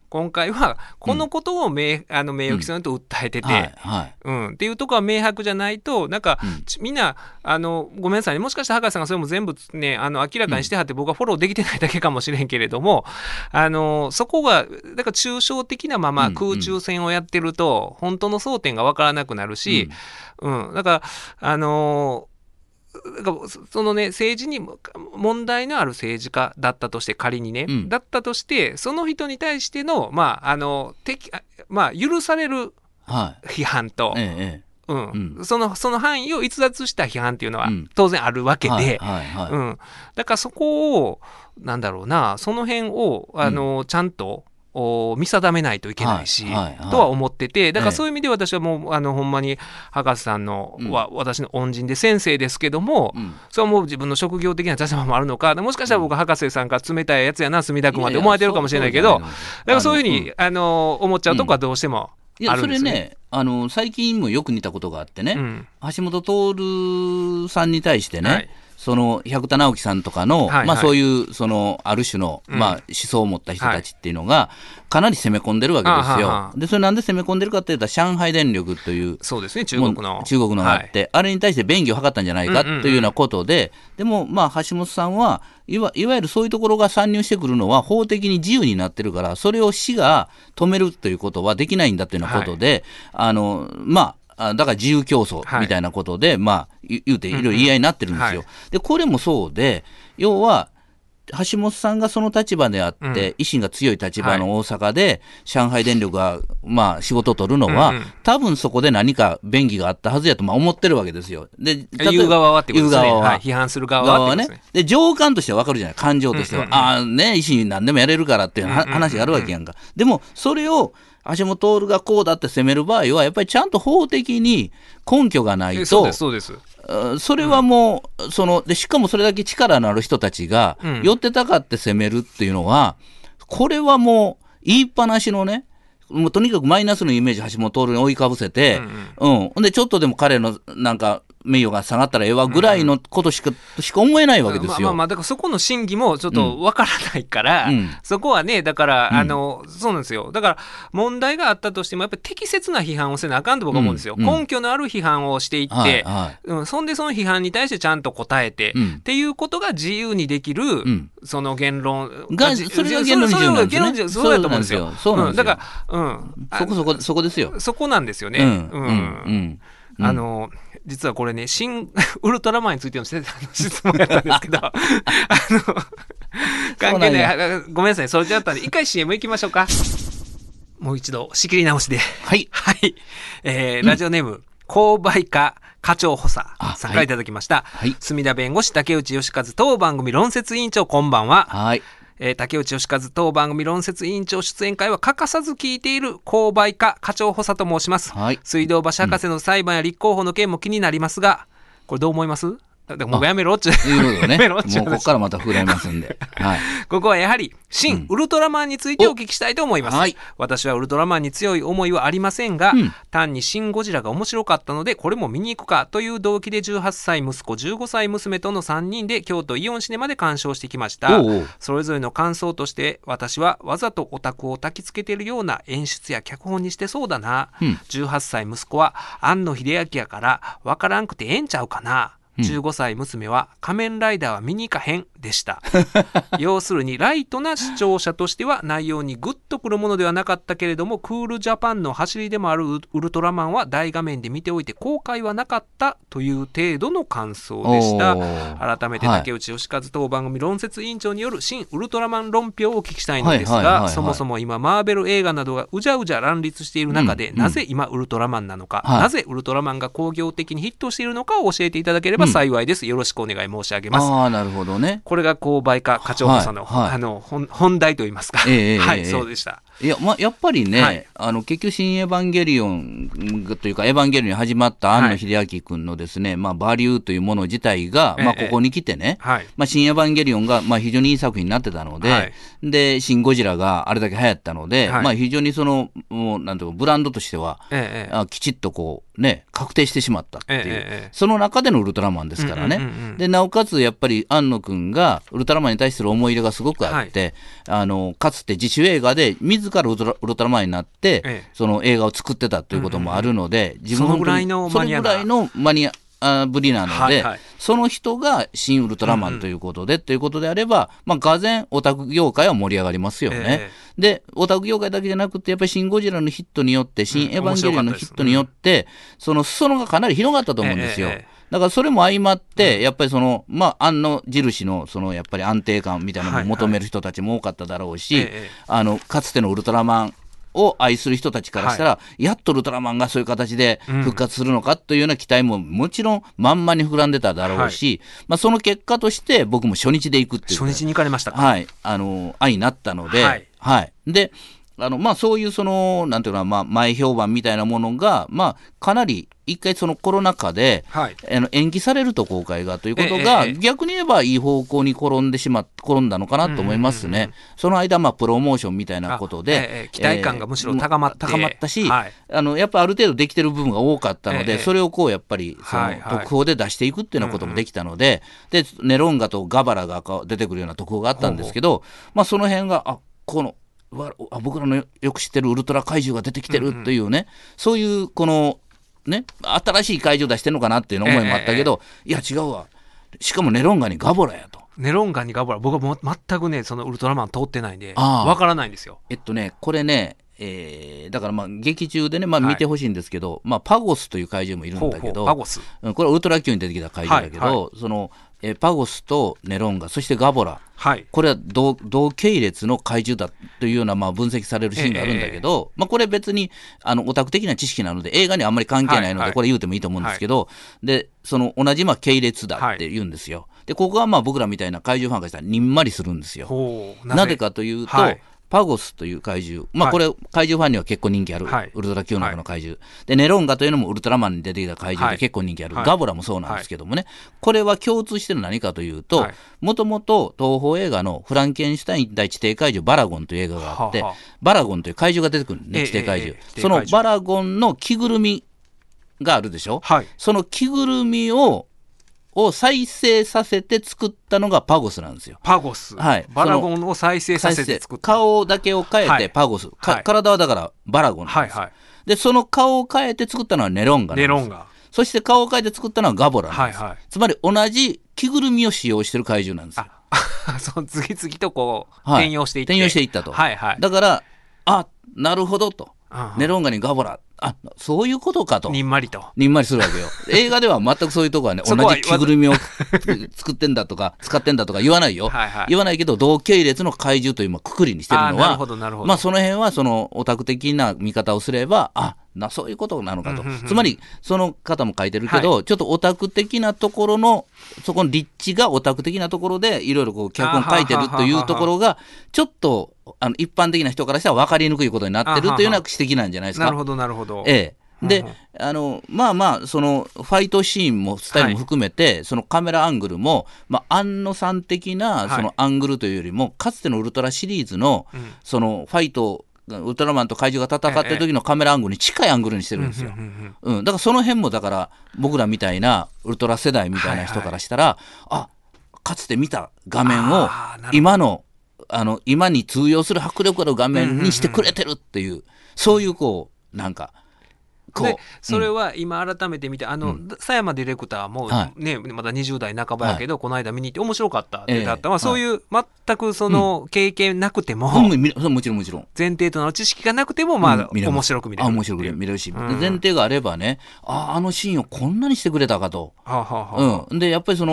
今回はこのことを名誉毀損と訴えてて、っていうところは明白じゃないと、なんか、みんなごめんなさいね、もしかしたら博士さんがそれも全部ね明らかにしてはって、僕はフォローできてないだけかもしれんけれども、そこがだから抽象的なまま空中戦をやってると、本当の争点が分からなくなるし、だからそのね、政治に問題のある政治家だったとして、仮にね、だったとして、その人に対しての、許される批判と、その範囲を逸脱した批判っていうのは当然あるわけで、だからそこを、なんだろうな、その辺をちゃんと見定めないといけないし、とは思ってて、だからそういう意味で私はもうほんまに博士さんのは私の恩人で先生ですけども、それはもう自分の職業的な立場もあるのか、もしかしたら僕は博士さんから冷たいやつやな墨田君はって思われてるかもしれないけど、だからそういうふうに思っちゃうとこはどうしてもあるんですよね。 それね、最近もよく似たことがあってね、橋本徹さんに対してね、その百田直樹さんとかの、そういうそのある種の、思想を持った人たちっていうのがかなり攻め込んでるわけですよ。でそれなんで攻め込んでるかっていうと、上海電力という、 そうですね、中国のがあって、あれに対して便宜を図ったんじゃないかというようなことで、でも橋本さんはいわゆるそういうところが参入してくるのは法的に自由になってるから、それを市が止めるということはできないんだというようなことで、だから自由競争みたいなことで、言うていろいろ言い合いになってるんですよ。でこれもそうで、要は橋本さんがその立場であって、維新が強い立場の大阪で、上海電力が仕事を取るのは、多分そこで何か便宜があったはずやと思ってるわけですよ。で言う側はってことですね。批判する側はってことですね。 で情感としては分かるじゃない、感情としては、維新何でもやれるからっていう話があるわけやんか。でもそれを橋本徹がこうだって責める場合は、やっぱりちゃんと法的に根拠がないと、 そうです。 それはもう、でしかもそれだけ力のある人たちが寄ってたかって責めるっていうのは、これはもう言いっぱなしのね、もうとにかくマイナスのイメージ橋本徹に追いかぶせて、でちょっとでも彼のなんか名誉が下がったらええわぐらいのことしか思えないわけですよ。 だからそこの真偽もちょっとわからないから、そこはね、だから、そうなんですよ。だから問題があったとしても、やっぱり適切な批判をせなあかんと僕は思うんですよ。根拠のある批判をしていって、そんでその批判に対してちゃんと答えて、っていうことが自由にできる、その言論が、それが言論の自由なんですね。 そうだと思うんですよ。だから、 そこですよ。 そこなんですよね。実はこれね、新ウルトラマンについての質問やったんですけど、関係ない、ごめんなさい、それじゃったんで、一回 CM 行きましょうか。もう一度、仕切り直しで。 はい。 ラジオネーム、購買課課長補佐さんからいただきました。墨田弁護士、竹内義和当番組論説委員長、こんばんは。竹内義和当番組論説委員長出演会は欠かさず聞いている購買課課長補佐と申します。水道橋博士の裁判や立候補の件も気になりますが、これどう思います？もうやめろっちゅう。 もうここからまた膨らみますんで。 ここはやはり、新ウルトラマンについてお聞きしたいと思います。私はウルトラマンに強い思いはありませんが、単にシン・ゴジラが面白かったので、これも見に行くかという動機で18歳息子、15歳娘との3人で京都イオンシネマで鑑賞してきました。それぞれの感想として、私はわざとオタクを焚きつけているような演出や脚本にしてそうだな。18歳息子は庵野秀明やからわからんくてええんちゃうかな。15歳娘は仮面ライダーは見に行かへんでした。要するにライトな視聴者としては内容にグッとくるものではなかったけれども、クールジャパンの走りでもあるウルトラマンは大画面で見ておいて後悔はなかったという程度の感想でした。改めて竹内義和当番組論説委員長による新ウルトラマン論評をお聞きしたいのですが、そもそも今マーベル映画などがうじゃうじゃ乱立している中で、なぜ今ウルトラマンなのか、なぜウルトラマンが興行的にヒットしているのかを教えていただければ幸いです。よろしくお願い申し上げます。 なるほどね。 これが購買課課長補佐の、本題といいますか。そうでした。 やっぱりね、結局新エヴァンゲリオンというかエヴァンゲリオンに始まった庵野秀明君のですね、バリューというもの自体が、ここに来てね、新エヴァンゲリオンが、非常にいい作品になってたので、でシン・ゴジラがあれだけ流行ったので、非常にそのもうなんていうかブランドとしては、きちっとこうね確定してしまったっていう、その中でのウルトラマンですからね。でなおかつやっぱり庵野君がウルトラマンに対する思い入れがすごくあって、かつて自主映画で自自らウルトラマンになって、その映画を作ってたということもあるので、自分そのぐらいのマニアぶりなので、その人が新ウルトラマンということで、ということであれば、がぜオタク業界は盛り上がりますよね。で、オタク業界だけじゃなくて、やっぱりシン・ゴジラのヒットによって、新エヴァンゲリオンのヒットによって、その裾野がかなり広がったと思うんですよ。だからそれも相まって、やっぱり安野印のやっぱり安定感みたいなのを求める人たちも多かっただろうし、かつてのウルトラマンを愛する人たちからしたら、やっとウルトラマンがそういう形で復活するのかというような期待ももちろん満々に膨らんでただろうし、その結果として僕も初日で行くっていう。 初日に行かれましたか。 はい。愛になったので、はい。で、そういうなんていうのは、前評判みたいなものが、かなり一回コロナ禍で、延期されると公開がということが、逆に言えばいい方向に転んだのかなと思いますね。その間、プロモーションみたいなことで、 期待感がむしろ高まったし、やっぱある程度できてる部分が多かったので、それをやっぱり特報で出していくっていうようなこともできたので、でネロンガとガバラが出てくるような特報があったんですけど、その辺が僕らのよく知ってるウルトラ怪獣が出てきてるというね、そういう新しい怪獣出してるのかなっていう思いもあったけど、いや違うわ、しかもネロンガにガボラやと。 ネロンガにガボラ、僕は全くねそのウルトラマン通ってないんでわからないんですよ。 これね、だから劇中でね、見てほしいんですけど、パゴスという怪獣もいるんだけど、 パゴス、 これウルトラ級に出てきた怪獣だけど、パゴスとネロンガ、そしてガボラ、これは同系列の怪獣だというような分析されるシーンがあるんだけど、これ別にオタク的な知識なので映画にはあんまり関係ないので、これ言うてもいいと思うんですけど、で同じ系列だって言うんですよ。でここは僕らみたいな怪獣ファンからしたらにんまりするんですよ。なぜかというと、パゴスという怪獣、これ怪獣ファンには結構人気ある、ウルトラ級の中の怪獣、でネロンガというのもウルトラマンに出てきた怪獣で結構人気ある、ガボラもそうなんですけどもね、これは共通してる何かというと、もともと東宝映画のフランケンシュタイン対地底怪獣バラゴンという映画があって、バラゴンという怪獣が出てくるんですね、地底怪獣、そのバラゴンの着ぐるみがあるでしょ、その着ぐるみを再生させて作ったのがパゴスなんですよ。 パゴス、バラゴンを再生させて作った。 顔だけを変えてパゴス、体はだからバラゴンなんですよ。でその顔を変えて作ったのはネロンガなんです。そして顔を変えて作ったのはガボラなんです。つまり同じ着ぐるみを使用してる怪獣なんですよ。 次々と転用していって、 転用していったと。だからなるほどと、ネロンガにガボラ、そういうことかと。 にんまりするわけよ。映画では全くそういうとこはね、同じ着ぐるみを作ってんだとか使ってんだとか言わないよ。言わないけど、同系列の怪獣というくくりにしてるのは、その辺はオタク的な見方をすれば、そういうことなのかと。つまりその方も書いてるけど、ちょっとオタク的なところのそこの立地がオタク的なところでいろいろ脚本書いてるというところがちょっと一般的な人からしたら分かりにくいことになってるというような指摘なんじゃないですか。 なるほどなるほど。 でそのファイトシーンもスタイルも含めて、そのカメラアングルも、庵野さん的なそのアングルというよりも、かつてのウルトラシリーズのそのファイト、ウルトラマンと怪獣が戦ってる時のカメラアングルに近いアングルにしてるんですよ。だからその辺もだから僕らみたいなウルトラ世代みたいな人からしたら、かつて見た画面を今に通用する迫力ある画面にしてくれてるっていう、そういうなんかでそれは今改めて見て、佐山ディレクターもね、まだ20代半ばやけど、この間見に行って面白かったってだった、そういう全くその経験なくても、 もちろん前提となる知識がなくても面白く見れる、 面白く見れるし、前提があればね、あのシーンをこんなにしてくれたかと。でやっぱり一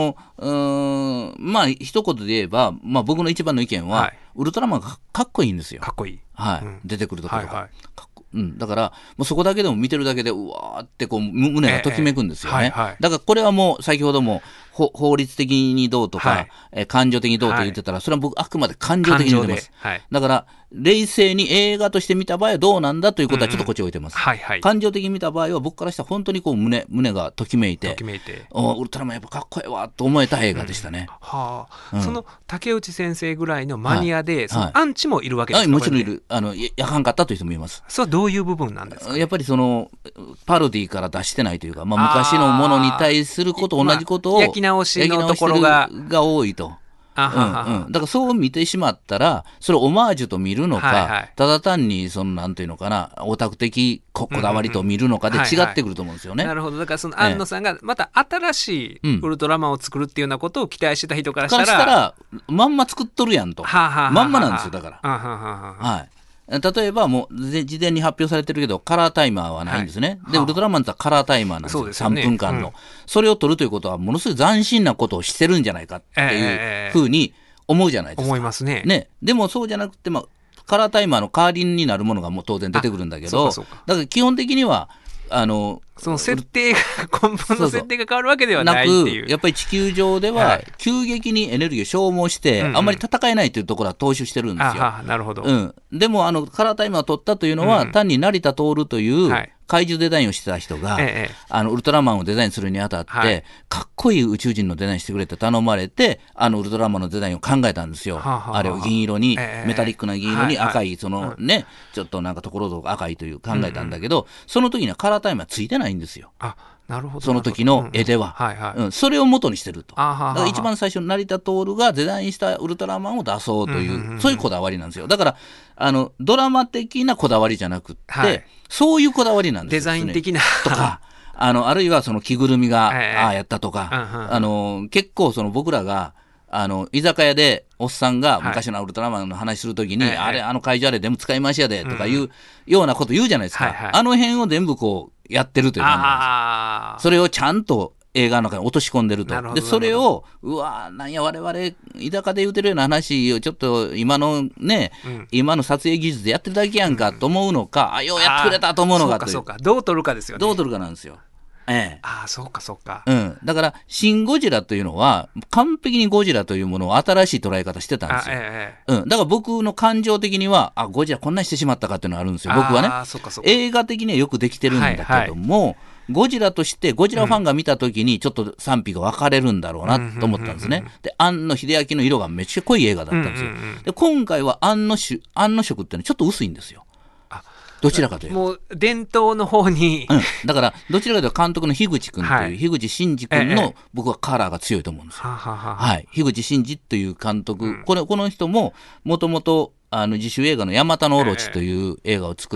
言で言えば、僕の一番の意見は、ウルトラマンがかっこいいんですよ。 かっこいい、 出てくるところがだからもうそこだけでも見てるだけでうわーって胸がときめくんですよね。だからこれはもう先ほども法律的にどうとか、感情的にどうと言ってたら、それは僕あくまで感情的に言ってます。だから冷静に映画として見た場合はどうなんだということはちょっとこっち置いてます。感情的に見た場合は僕からしたら本当に胸がときめいて、ウルトラマンやっぱかっこええわと思えた映画でしたね。 その竹内先生ぐらいのマニアで、そのアンチもいるわけですか？ もちろんいる。やかんかったという人もいます。 それはどういう部分なんですか？ やっぱりパロディから出してないというか、昔のものに対すること同じことを焼き直しのところが多いと。 だからそう見てしまったらそれをオマージュと見るのか、ただ単にそのなんていうのかなオタク的こだわりと見るのかで違ってくると思うんですよね。 なるほど。だからその庵野さんがまた新しいウルトラマンを作るっていうようなことを期待してた人からしたら、 まんま作っとるやんと、まんまなんですよ。だから例えばもう事前に発表されてるけどカラータイマーはないんですね、でウルトラマンってカラータイマーなんですよ、3分間の、それを取るということはものすごい斬新なことをしてるんじゃないかっていうふうに思うじゃないですか。 思いますね。 でもそうじゃなくて、カラータイマーの代わりになるものがもう当然出てくるんだけど、だから基本的にはその設定が根本の設定が変わるわけではないっていう。 やっぱり地球上では急激にエネルギーを消耗して、あんまり戦えないというところは踏襲してるんですよ。 なるほど。 でもカラータイマーを取ったというのは、単に成田徹という怪獣デザインをしてた人が、ウルトラマンをデザインするにあたって、かっこいい宇宙人のデザインしてくれって頼まれて、ウルトラマンのデザインを考えたんですよ。あれを銀色に、メタリックな銀色に赤い、ちょっとなんかところどころ赤いという考えたんだけど、その時にはカラータイマーついてないんですよ。 なるほど。 その時の絵では、それを元にしてると。だから一番最初の成田徹がデザインしたウルトラマンを出そうという、そういうこだわりなんですよ。だからドラマ的なこだわりじゃなくって、そういうこだわりなんですよ。 デザイン的なとかあるいはその着ぐるみがやったとか、結構その僕らが居酒屋でおっさんが昔のウルトラマンの話するときに、怪獣あれでも使い回しやでとかいうようなこと言うじゃないですか。あの辺を全部こうやってるという感じなんです。それをちゃんと映画の中に落とし込んでると。でそれをなんや我々居酒屋で言うてるような話をちょっと今の撮影技術でやってるだけやんかと思うのか、ようやってくれたと思うのかという。 そうかどう撮るかですよね。 どう撮るかなんですよ。 そうか。 だからシン・ゴジラというのは完璧にゴジラというものを新しい捉え方してたんですよ。だから僕の感情的にはゴジラこんなにしてしまったかっていうのがあるんですよ。僕はね映画的にはよくできてるんだけども、ゴジラとしてゴジラファンが見た時にちょっと賛否が分かれるんだろうなと思ったんですね。で庵野秀明の色がめっちゃ濃い映画だったんですよ。で今回は庵野色っていうのはちょっと薄いんですよ。どちらかというともう伝統の方に、 だからどちらかというと監督の樋口君という、樋口真嗣君の僕はカラーが強いと思うんですよ。樋口真嗣という監督、この人ももともと自主映画のヤマタノオロチという映画を作って、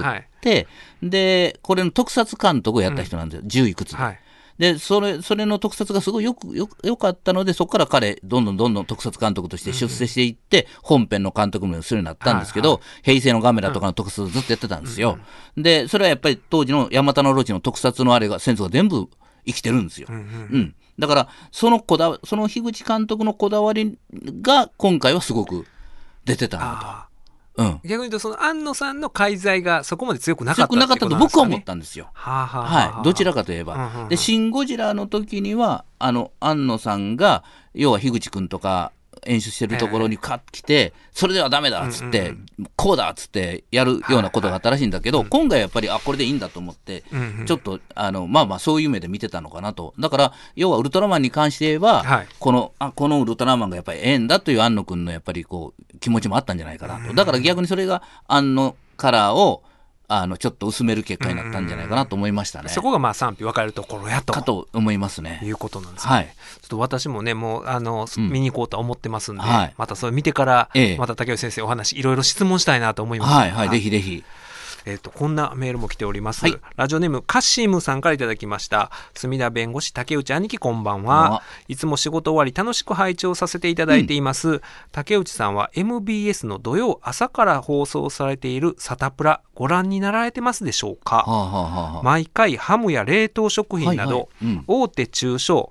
でこれの特撮監督をやった人なんですよ、10いくつで。でそれの特撮がすごいよかったので、そこから彼どんどん特撮監督として出世していって、本編の監督もするようになったんですけど、平成のガメラとかの特撮をずっとやってたんですよ。でそれはやっぱり当時のヤマタノオロチの特撮のあれがセンスが全部生きてるんですよ。だからその樋口監督のこだわりが今回はすごく出てたなと。 逆に言うとその庵野さんの介在がそこまで強くなかったってことなんですかね。 と僕は思ったんですよ。どちらかといえば。でシン・ゴジラの時には庵野さんが要は樋口君とか演出してるところに来て、それではダメだっつって、こうだっつってやるようなことがあったらしいんだけど、今回やっぱりこれでいいんだと思って、ちょっとそういう目で見てたのかなと。だから要はウルトラマンに関して言えば、このウルトラマンがやっぱりええんだという庵野君のやっぱりこう気持ちもあったんじゃないかなと。だから逆にそれが庵野カラーをちょっと薄める結果になったんじゃないかなと思いましたね。 そこが賛否分かれるところやと。 かと思いますね。 いうことなんですね。ちょっと私もね、もう見に行こうとは思ってますんで、またそれ見てから、また竹内先生お話いろいろ質問したいなと思います。 ぜひぜひ。 こんなメールも来ております。ラジオネームカシムさんからいただきました。墨田弁護士竹内兄貴こんばんは。いつも仕事終わり楽しく拝聴させていただいています。竹内さんは MBS の土曜朝から放送されているサタプラご覧になられてますでしょうか。毎回ハムや冷凍食品など、大手中小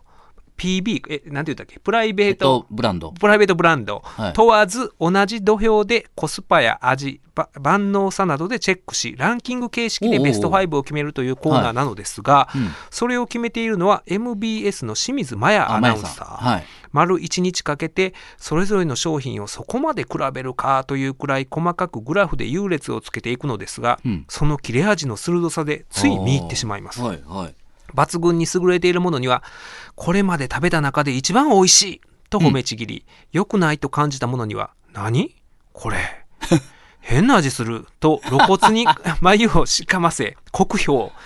PB なんて言ったっけ、プライベートブランド問わず同じ土俵でコスパや味万能さなどでチェックし、ランキング形式でベスト5を決めるというコーナーなのですが、それを決めているのは MBS の清水麻也アナウンサー。丸1日かけてそれぞれの商品をそこまで比べるかというくらい細かくグラフで優劣をつけていくのですが、その切れ味の鋭さでつい見入ってしまいます。抜群に優れているものにはこれまで食べた中で一番美味しいと褒めちぎり、良くないと感じたものには何これ変な味すると露骨に眉をしかませ酷評。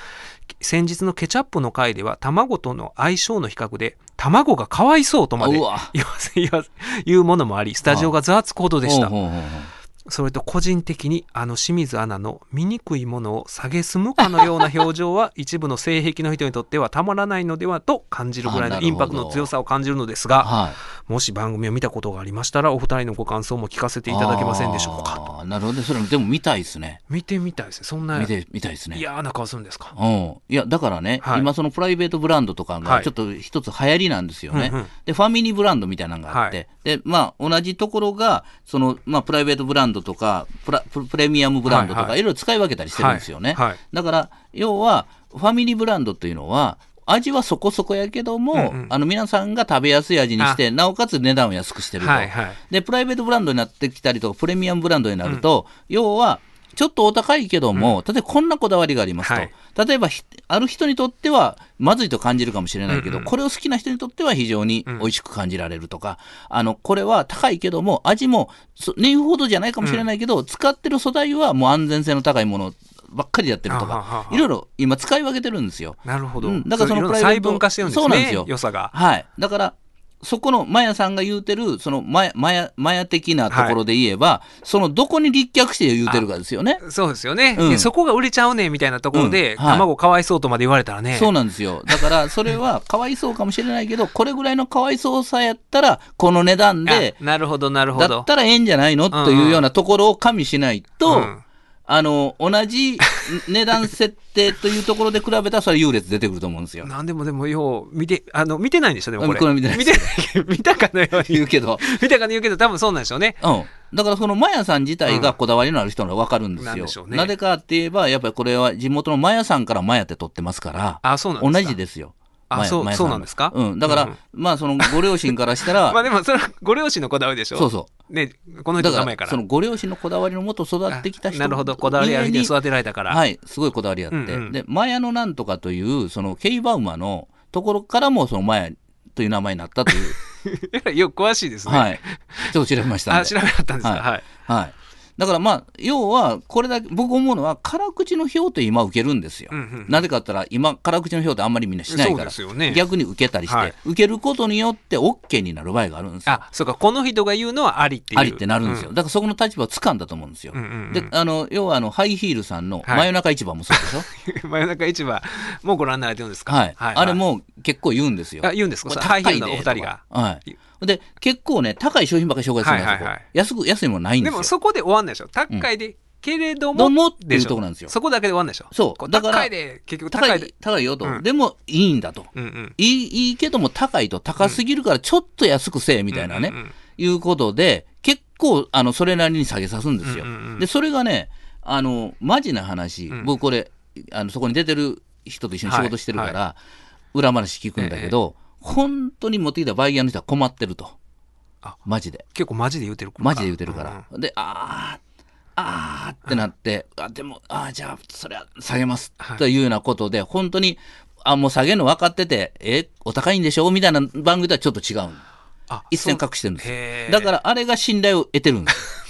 先日のケチャップの回では卵との相性の比較で卵がかわいそうとまで言うものもあり、スタジオがざわつくほどでした。それと個人的に清水アナの醜いものを蔑むかのような表情は一部の性癖の人にとってはたまらないのではと感じるぐらいのインパクトの強さを感じるのですが、もし番組を見たことがありましたらお二人のご感想も聞かせていただけませんでしょうかと。 なるほど、それでも見たいですね。 見てみたいですね。そんな見たいですね。 嫌な顔するんですか。 いやだからね、今そのプライベートブランドとかがちょっと一つ流行りなんですよね。でファミリーブランドみたいなのがあって、で同じところがその、プライベートブランドとかプレミアムブランドとかいろいろ使い分けたりしてるんですよね。だから要はファミリーブランドというのは味はそこそこやけども、皆さんが食べやすい味にしてなおかつ値段を安くしてると、でプライベートブランドになってきたりとかプレミアムブランドになると、要はちょっとお高いけども、例えばこんなこだわりがありますと、例えばある人にとってはまずいと感じるかもしれないけど、これを好きな人にとっては非常に美味しく感じられるとか、これは高いけども味も言うほどじゃないかもしれないけど、使ってる素材はもう安全性の高いものばっかりやってるとか、いろいろ今使い分けてるんですよ。 なるほど。 だからそのプライベート細分化してるんですね。 そうなんですよ。 良さが。 だからそこのマヤさんが言うてるそのマヤ的なところで言えば、そのどこに立脚して言うてるかですよね。 そうですよね、そこが売れちゃうねみたいなところで、卵かわいそうとまで言われたらね。 そうなんですよ。だからそれはかわいそうかもしれないけどこれぐらいのかわいそうさやったらこの値段でなるほどなるほどだったらええんじゃないのというようなところを加味しないと、同じ値段設定というところで比べたらそれ優劣出てくると思うんですよ。 でもよう見てないんでしょ。でもこれ見てない。 見たかのように言うけど多分そうなんでしょうね。 だからそのマヤさん自体がこだわりのある人なら分かるんですよ。なぜかって言えばやっぱりこれは地元のマヤさんからマヤって取ってますから同じですよ。 そうなんですか。 だからそのご両親からしたらでもそれはご両親のこだわりでしょ。 そうね、この人の名前からそのご両親のこだわりのもと育ってきた人。 なるほど、こだわりありで育てられたから。 すごいこだわりあって、でマヤのなんとかというそのケイバウマのところからもそのマヤという名前になったというよく詳しいですね。 ちょっと調べましたんで。 調べられたんですか。 だから要はこれだけ僕思うのは辛口の評って今受けるんですよ。なぜかって言ったら今辛口の評ってあんまりみんなしないから、逆に受けたりして、受けることによって OK になる場合があるんですよ。 そうか、この人が言うのはありっていう。 ありってなるんですよ。だからそこの立場を掴んだと思うんですよ。で要はハイヒールさんの真夜中市場もそうでしょ。 真夜中市場もうご覧になられてるんですか。 あれも結構言うんですよ。 言うんですか。ハイヒールのお二人が。 で結構ね高い商品ばっかり紹介するんですよ。安いものないんですよ。 でもそこで終わんないでしょ。高いでけれどもっていうところなんですよ。 そこだけで終わんないでしょ。 そうだから高いで結局高いよと、でもいいんだと、いいけども高いと高すぎるからちょっと安くせえみたいなね、いうことで結構それなりに下げさすんですよ。でそれがねマジな話、僕これそこに出てる人と一緒に仕事してるから、裏話聞くんだけど、本当に持ってきたバイヤーの人は困ってると。マジで結構マジで言うてるから、でってなって、でもじゃあそれは下げますというようなことで、本当にもう下げるの分かっててお高いんでしょみたいな番組とはちょっと違う。一線隠してるんですよ。だからあれが信頼を得てるんです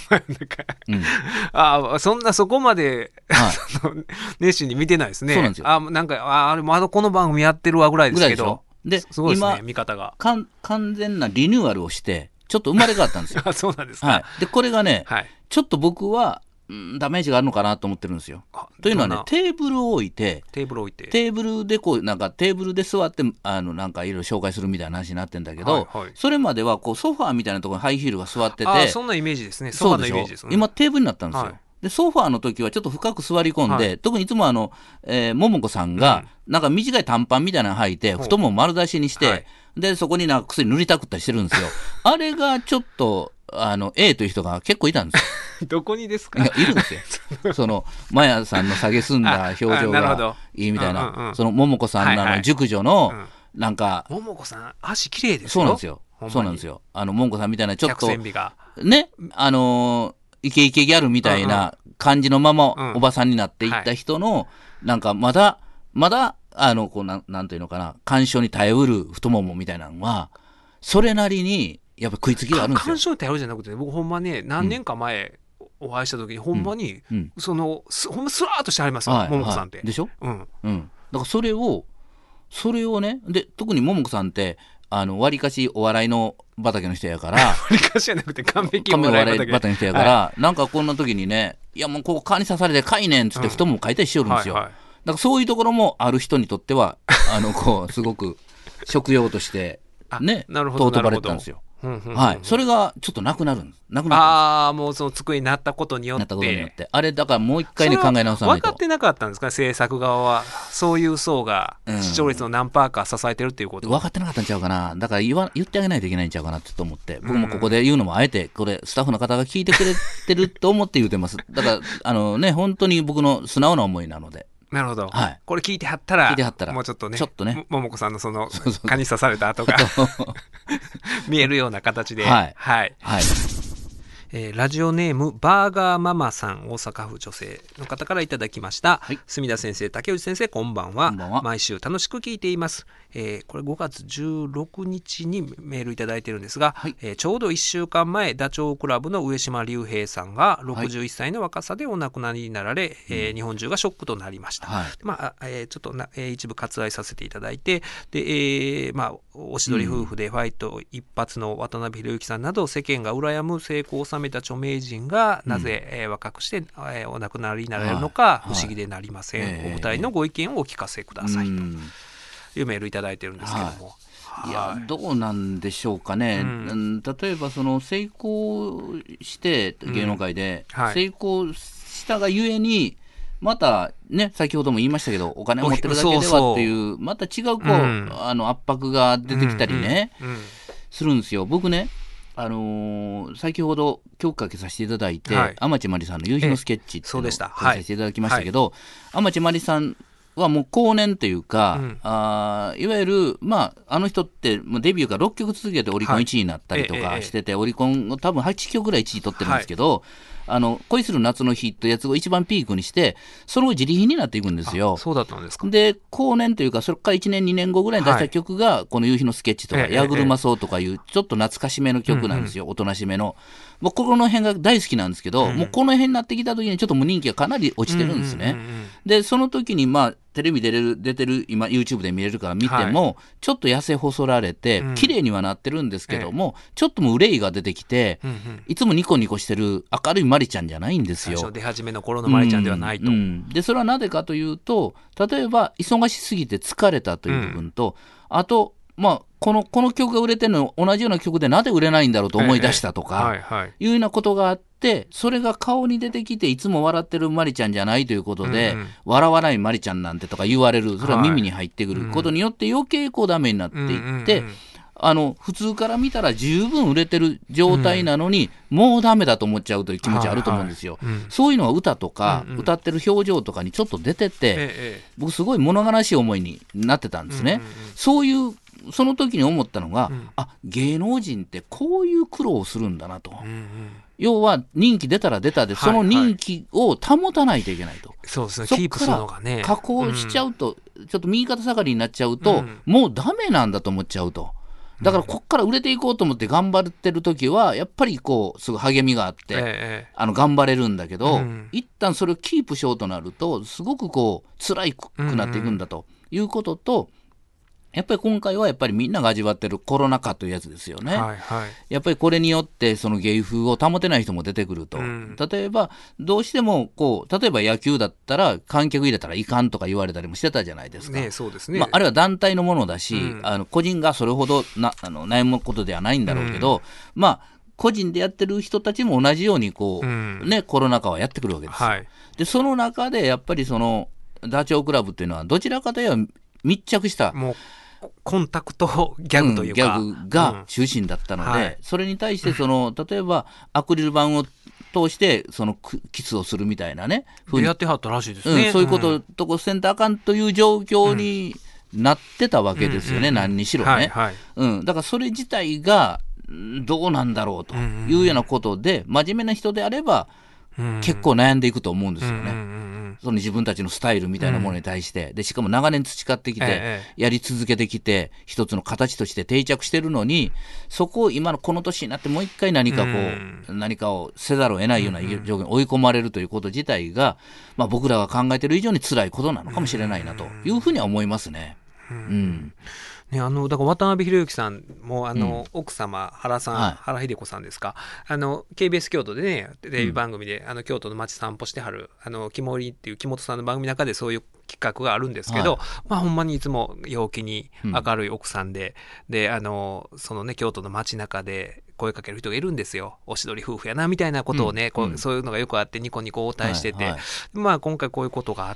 そこまで熱心に見てないですね。 そうなんですよ。 なんかあれまだこの番組やってるわぐらいですけど。 ですごいですね、見方が完全なリニューアルをしてちょっと生まれ変わったんですよ。 そうなんですか。 でこれがね、ちょっと僕はダメージがあるのかなと思ってるんですよ。というのはね、テーブルを置いてテーブルでなんかテーブルで座ってなんかいろいろ紹介するみたいな話になってるんだけど、それまではソファーみたいなところにハイヒールが座ってて、 そんなイメージですね。ソファーのイメージです。 今テーブルになったんですよ。でソファーの時はちょっと深く座り込んで、特にいつもももこさんがなんか短い短パンみたいなの履いて、太もも丸出しにして、でそこになんか薬塗りたくったりしてるんですよ。あれがちょっとA という人が結構いたんですよ。 どこにですか。 いるんですよ。そのマヤさんの下げすんだ表情がいいみたいな、そのももこさんの熟女のなんか、 ももこさん足綺麗ですよ。 そうなんですよ。そうなんですよ。ももこさんみたいなちょっとねイケイケギャルみたいな感じのままおばさんになっていった人の、なんかまだこうなんていうのかな、干渉に耐えうる太ももみたいなのはそれなりにやっぱ食いつきがあるんですよ。 干渉に耐えうるじゃなくて、僕ほんまね何年か前お会いした時にほんまにほんまスラーっとしてありますよ、ももこさんって。 でしょ。 からそれをね、で特に桃子さんってわりかしお笑いの畑の人やからわりかしじゃなくて完璧お笑い畑の人やから、なんかこんな時にね、いやもうここ蚊に刺されてかいねんっつって太もも書いたりしよるんですよ、だからそういうところもある人にとってはこうすごく食用としてね尊ばれてたんですよ。はい、それがちょっとなくなるんです。 もうその机になったことによって。 あれだからもう一回ね考え直さないと。 分かってなかったんですか、制作側は。そういう層が視聴率の何パーか支えてるっていうこと。 分かってなかったんちゃうかな。だから言ってあげないといけないんちゃうかなって思って、僕もここで言うのもあえてこれスタッフの方が聞いてくれてると思って言うてます。だからね、本当に僕の素直な思いなので。 なるほど、 はい、 これ聞いてはったらもうちょっとね桃子さんのその蚊に刺された跡が見えるような形で、はいはいはい。ラジオネームバーガーママさん、大阪府女性の方からいただきました、はい、墨田先生、竹内先生、こんばんは。毎週楽しく聞いています。これ5月16日にメールいただいてるんですが、はい、ちょうど1週間前、ダチョウ倶楽部の上島竜兵さんが61歳の若さでお亡くなりになられ、日本中がショックとなりました、はい。ちょっと一部割愛させていただいて、で、おしどり夫婦でファイト一発の渡辺裕之さんなど世間が羨む成功を収めた著名人がなぜ、若くして、お亡くなりになられるのか不思議でなりません、お二人のご意見をお聞かせくださいというメールいただいてるんですけども、 いやどうなんでしょうかね、例えばその成功して芸能界で成功したがゆえにまたね、先ほども言いましたけど、お金を持ってるだけではっていうまた違う圧迫が出てきたりね、するんですよ。僕ね、先ほど曲かけさせていただいて、天地真理さんの夕日のスケッチっていうのをかけさせていただきましたけど、天地真理さんはもう後年というか、いわゆる、あの人ってデビューから6曲続けてオリコン1位になったりとかしてて、オリコン多分8曲ぐらい1位取ってるんですけど、恋する夏の日ってやつを一番ピークにしてその後自利品になっていくんですよ。 そうだったんですか。 で後年というかそれから1年2年後ぐらいに出した曲が、この夕日のスケッチとか、矢車草とかいうちょっと懐かしめの曲なんですよ、おとなしめの。僕この辺が大好きなんですけど、もうこの辺になってきた時にちょっともう人気がかなり落ちてるんですね。でその時にテレビ出てる今 YouTube で見れるから見ても、ちょっと痩せ細られて綺麗にはなってるんですけども、ちょっともう憂いが出てきて、いつもニコニコしてる明るいマリちゃんじゃないんですよ。 最初出始めの頃のマリちゃんではないと、 でそれはなぜかというと、例えば忙しすぎて疲れたという部分と、あとこの曲が売れてるの同じような曲でなぜ売れないんだろうと思い出したとか、いうようなことがあって、それが顔に出てきていつも笑ってるマリちゃんじゃないということで、笑わないマリちゃんなんてとか言われる、それは耳に入ってくることによって余計ダメになっていって、普通から見たら十分売れてる状態なのに、もうダメだと思っちゃうという気持ちあると思うんですよ。そういうのは歌とか、歌ってる表情とかにちょっと出てて、僕すごい物悲しい思いになってたんですね。そういうその時に思ったのが、芸能人ってこういう苦労をするんだなと、要は人気出たら出たで、その人気を保たないといけないと、 そうですね、キープするのがね、 加工しちゃうと、ちょっと右肩下がりになっちゃうと、もうダメなんだと思っちゃうと。だからこっから売れていこうと思って頑張ってる時はやっぱりすごい励みがあって、頑張れるんだけど、一旦それをキープしようとなるとすごく辛いくなっていくんだということと、やっぱり今回はやっぱりみんなが味わってるコロナ禍というやつですよね。やっぱりこれによってその芸風を保てない人も出てくると、例えばどうしても例えば野球だったら観客入れたらいかんとか言われたりもしてたじゃないですか。 そうですね。 あれは団体のものだし、個人がそれほど悩むことではないんだろうけど、個人でやってる人たちも同じようにコロナ禍はやってくるわけですよ。でその中でやっぱりそのダチョウ倶楽部っていうのはどちらかといえば密着したコンタクトギャグというか、 ギャグが中心だったので、それに対して例えばアクリル板を通してキスをするみたいなね、 やってはったらしいですね。 そういうこととせんとあかんという状況になってたわけですよね、何にしろね。だからそれ自体がどうなんだろうというようなことで、真面目な人であれば結構悩んでいくと思うんですよね。その自分たちのスタイルみたいなものに対して、でしかも長年培ってきて、やり続けてきて一つの形として定着してるのに、そこを今のこの年になってもう一回何かをせざるを得ないような状況に追い込まれるということ自体が、僕らが考えている以上に辛いことなのかもしれないなというふうには思いますね。 ね、だから渡辺裕之さんも奥様原さん、原秀子さんですか、KBS 京都でねテレビ番組で、京都の街散歩してはる木森っていう木本さんの番組の中でそういう企画があるんですけど、ほんまにいつも陽気に明るい奥さんで、そのね京都の街中で声かける人がいるんですよ。おしどり夫婦やなみたいなことをね、そういうのがよくあってニコニコ応対してて、今回こういうことがあって、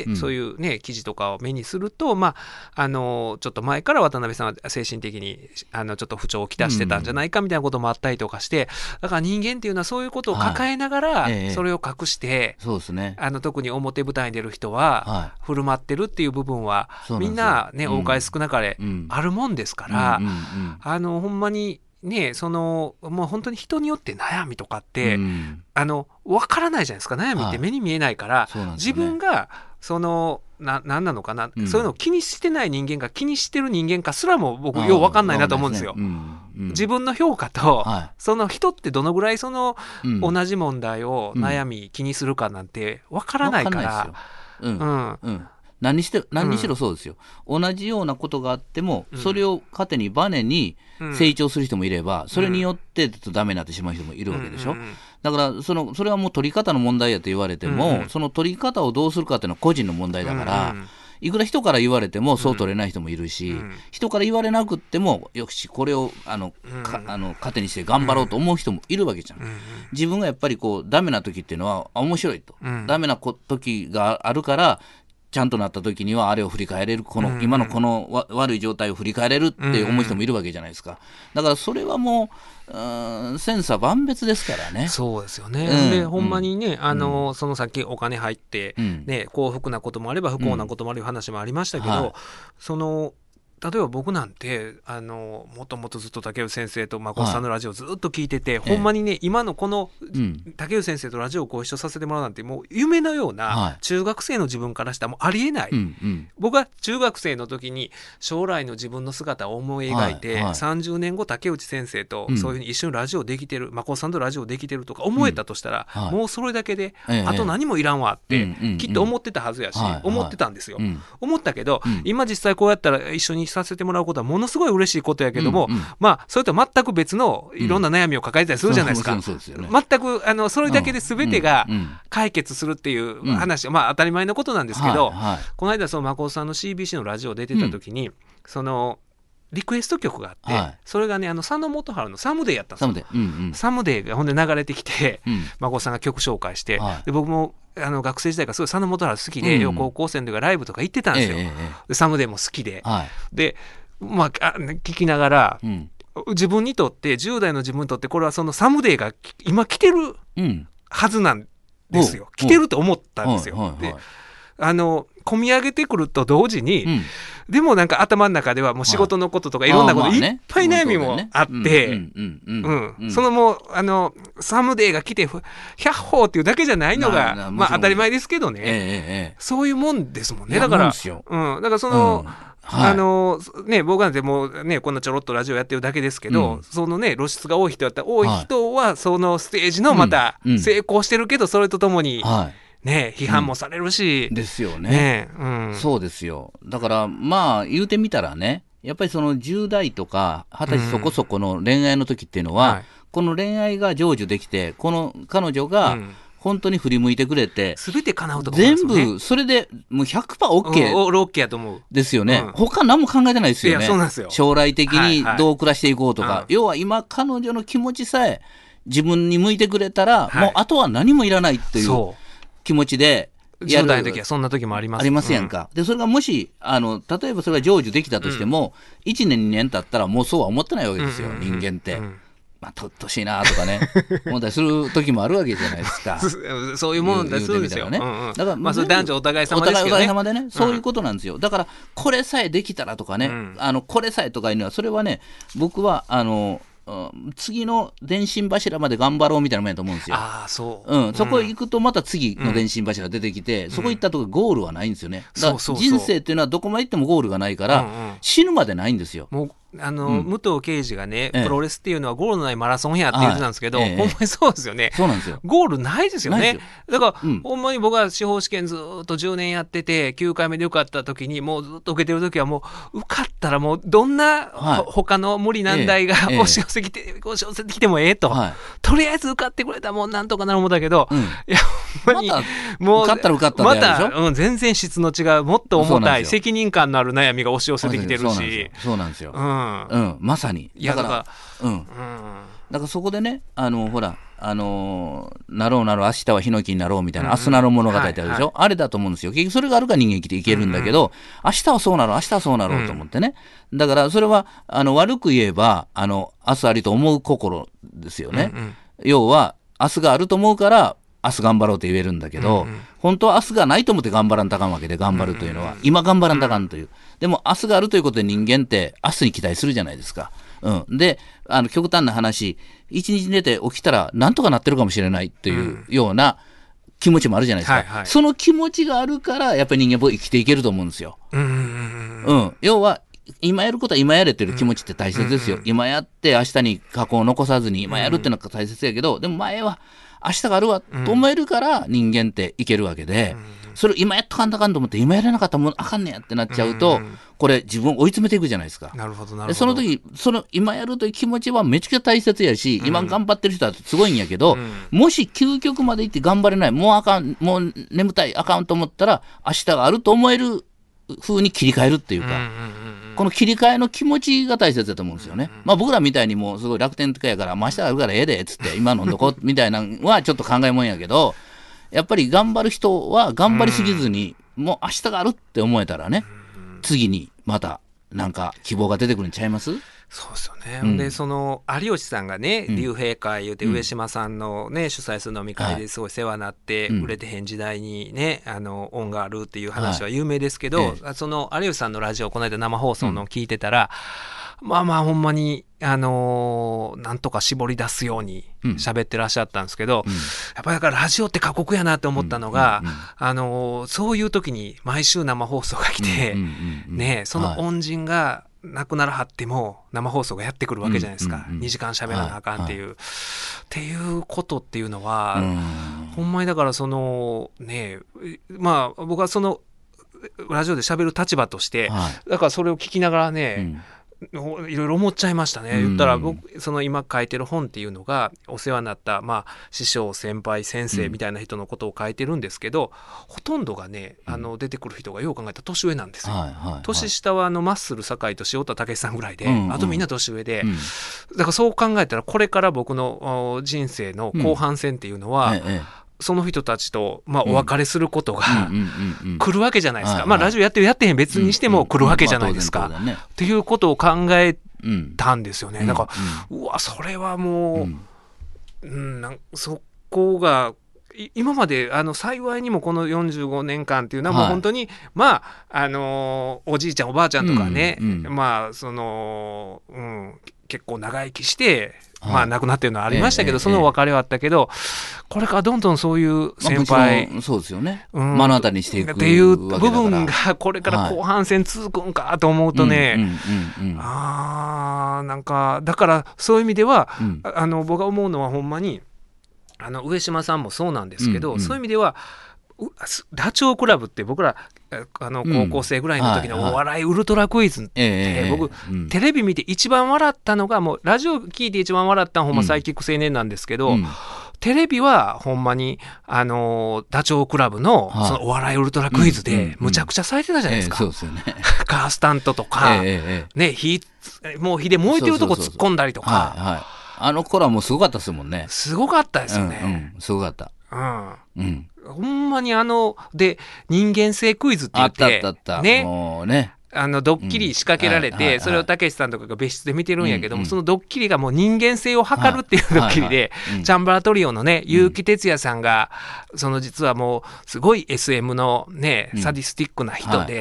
そういうね記事とかを目にすると、ちょっと前から渡辺さんは精神的にちょっと不調をきたしてたんじゃないかみたいなこともあったりとかして、だから人間っていうのはそういうことを抱えながら、それを隠して、 そうですね、 特に表舞台に出る人は振る舞ってるっていう部分は、みんなね多かれ少なかれあるもんですから、ほんまにね、もう本当に人によって悩みとかって、分からないじゃないですか。悩みって目に見えないから、自分が何なのかな、そういうのを気にしてない人間か気にしてる人間かすらも僕よう分かんないなと思うんですよ。自分の評価と、その人ってどのぐらい同じ問題を悩み気にするかなんて分からないから。 何にしろそうですよ。同じようなことがあっても、それを糧にバネに成長する人もいれば、それによってダメになってしまう人もいるわけでしょ。だからそれはもう取り方の問題やと言われても、その取り方をどうするかっていうのは個人の問題だから、いくら人から言われてもそう取れない人もいるし、人から言われなくってもよしこれを糧にして頑張ろうと思う人もいるわけじゃん。自分がやっぱりダメな時っていうのは面白いと、ダメな時があるからちゃんとなった時にはあれを振り返れる、今のこの悪い状態を振り返れるって思う人もいるわけじゃないですか。だからそれはもう千差万別ですからね。 そうですよね。でほんまにね、そのさっきお金入って、幸福なこともあれば不幸なこともある話もありましたけど、例えば僕なんてもともとずっと竹内先生と眞子さんのラジオずっと聞いてて、ほんまにね今のこの竹内先生とラジオをご一緒させてもらうなんてもう夢のような、中学生の自分からしたらもうありえない、僕は中学生の時に将来の自分の姿を思い描いて、30年後竹内先生とそういうふうに一緒にラジオできてる、眞子さんとラジオできてるとか思えたとしたら、もうそれだけで、あと何もいらんわってきっと思ってたはずやし、思ってたんですよ、思ったけど、今実際こうやったら一緒にさせてもらうことはものすごい嬉しいことやけども、それとは全く別のいろんな悩みを抱えたりするじゃないですか。全くそれだけで全てが解決するっていう話、当たり前のことなんですけど、この間眞子さんの CBC のラジオ出てた時に、リクエスト曲があって、それがね佐野元春のサムデーやったんですよ。サムデーがほんで流れてきて、眞子さんが曲紹介して、で僕も学生時代からすごい佐野元春好きで、高校生の時はライブとか行ってたんですよ。でサムデーも好きで、で聞きながら、自分にとって10代の自分にとってこれはそのサムデーが今来てるはずなんですよ。来てると思ったんですよ。で込み上げてくると同時に、でもなんか頭の中ではもう仕事のこととかいろんなこといっぱい悩みもあって、そのもうサムデーが来て100歩っていうだけじゃないのが当たり前ですけどね、そういうもんですもんね。だから僕なんてもうねこんなちょろっとラジオやってるだけですけど、露出が多い人だったら多い人はそのステージのまた成功してるけど、それとともに批判もされるし、 ですよね。そうですよ。だから言うてみたらね、やっぱりその10代とか20歳そこそこの恋愛の時っていうのは、この恋愛が成就できて、この彼女が本当に振り向いてくれて、 全て叶うところなんですよね。 全部それでもう 100%OK やと思うですよね。他何も考えてないですよね。 そうなんですよ。 将来的にどう暮らしていこうとか、要は今彼女の気持ちさえ自分に向いてくれたら、もうあとは何もいらないっていう気持ちで 10代の時はそんな時もあります。 ありますやんか。でそれがもし例えばそれが成就できたとしても、1年2年経ったらもうそうは思ってないわけですよ、人間って。とっとしいなとかね思ったりする時もあるわけじゃないですかそういうもんだそうですよね。だからそれ男女お互い様ですけどね。 お互い様でね、そういうことなんですよ。だからこれさえできたらとかね、これさえとかいうのは、それはね僕は次の電信柱まで頑張ろうみたいなもんやと思うんですよ。 そう、 そこ行くとまた次の電信柱が出てきて、そこ行ったとこゴールはないんですよね。だから人生っていうのはどこまで行ってもゴールがないから、死ぬまでないんですよ。 もう武藤敬司がね、プロレスっていうのはゴールのないマラソンやって言ってたんですけど、ほんまにそうですよね。 そうなんですよ。 ゴールないですよね。だから、ほんまに僕は司法試験ずっと10年やってて、9回目で受かった時に、もうずっと受けてる時はもう、受かったらもうどんな他の無理難題が押し寄せてきてもええと、とりあえず受かってくれたらもうなんとかなるもんだけど、いや、ほんまに、もう、 受かったら受かったでやるでしょ。 また、全然質の違う、もっと重たい、責任感のある悩みが押し寄せてきてるし。 そうなんですよ。まさに。だからそこでね、ほら、なろうなろう明日はヒノキになろうみたいな、明日なろう物語ってあるでしょ、あれだと思うんですよ。結局それがあるから人間生きていけるんだけど、明日はそうなろう、明日はそうなろうと思ってね。だからそれは悪く言えば明日ありと思う心ですよね。要は明日があると思うから明日頑張ろうと言えるんだけど、本当は明日がないと思って頑張らんとあかんわけで、頑張るというのは、今頑張らんとあかんという。でも明日があるということで人間って明日に期待するじゃないですか。で、極端な話、一日寝て起きたらなんとかなってるかもしれないというような気持ちもあるじゃないですか。その気持ちがあるからやっぱり人間は生きていけると思うんですよ。要は今やることは今やれっていう気持ちって大切ですよ。今やって明日に過去を残さずに今やるっていうのが大切やけど、でも前は明日があるわと思えるから人間っていけるわけで、それを今やっとかんとかんと思って今やらなかったらもうあかんねやってなっちゃうと、これ自分を追い詰めていくじゃないですか。 なるほどなるほど。 でその時その今やるという気持ちはめちゃくちゃ大切やし、今頑張ってる人はすごいんやけど、もし究極までいって頑張れない、もうあかん、もう眠たい、あかんと思ったら明日があると思える風に切り替えるっていうか、この切り替えの気持ちが大切だと思うんですよね。僕らみたいにもうすごい楽天とかやから、明日あるからええでっつって今飲んどこみたいなのはちょっと考えもんやけど、やっぱり頑張る人は頑張りすぎずに、もう明日があるって思えたらね、次にまたなんか希望が出てくるんちゃいます？ そうですよね。でその有吉さんがね、竜兵会言うて上島さんのね、主催する飲み会ですごい世話になって、売れてへん時代にね恩があるっていう話は有名ですけど、その有吉さんのラジオこの間生放送の聞いてたら、まあほんまになんとか絞り出すように喋ってらっしゃったんですけど、やっぱりだからラジオって過酷やなって思ったのが、そういう時に毎週生放送が来て、ね、その恩人が亡くならはっても生放送がやってくるわけじゃないですか。2時間喋らなあかんっていう、っていうことっていうのは、ほんまにだからそのね、まあ僕はそのラジオで喋る立場として、だからそれを聞きながらね、いろいろ思っちゃいましたね。言ったら僕その今書いてる本っていうのがお世話になった、師匠先輩先生みたいな人のことを書いてるんですけど、ほとんどがね出てくる人がよう考えたら年上なんですよ。年下はマッスル酒井と塩田武さんぐらいで、あとみんな年上で、だからそう考えたらこれから僕の人生の後半戦っていうのは、その人たちと、お別れすることが来るわけじゃないですか。ラジオやってるやってへん別にしても来るわけじゃないですか。っていうことを考えたんですよね。だから、うわそれはもう、そこが今まで幸いにもこの45年間っていうのはもう本当に、おじいちゃんおばあちゃんとかね、結構長生きして亡くなってるのはありましたけど、その別れはあったけど、これからどんどんそういう先輩、 そうですよね、目の当たりにしていくっていう部分がこれから後半戦続くんかと思うとね、なんかだからそういう意味では、僕が思うのはほんまに上島さんもそうなんですけど、そういう意味ではダチョウ倶楽部って僕ら高校生ぐらいの時のお笑いウルトラクイズって、僕テレビ見て一番笑ったのが、もうラジオ聞いて一番笑ったのはほんまサイキック青年なんですけど、テレビはほんまにダチョウ倶楽部のそのお笑いウルトラクイズでむちゃくちゃされてたじゃないですか。カースタントとかもう火で燃えてるとこ突っ込んだりとか、 あの頃はもうすごかったですもんね。 すごかったですよね。 すごかった。 ほんまにで人間性クイズって言ってね、もうね、ドッキリ仕掛けられて、それをたけしさんとかが別室で見てるんやけども、そのドッキリがもう人間性を測るっていうドッキリで、チャンバラトリオのね結城哲也さんが実はもうすごい SM のねサディスティックな人で、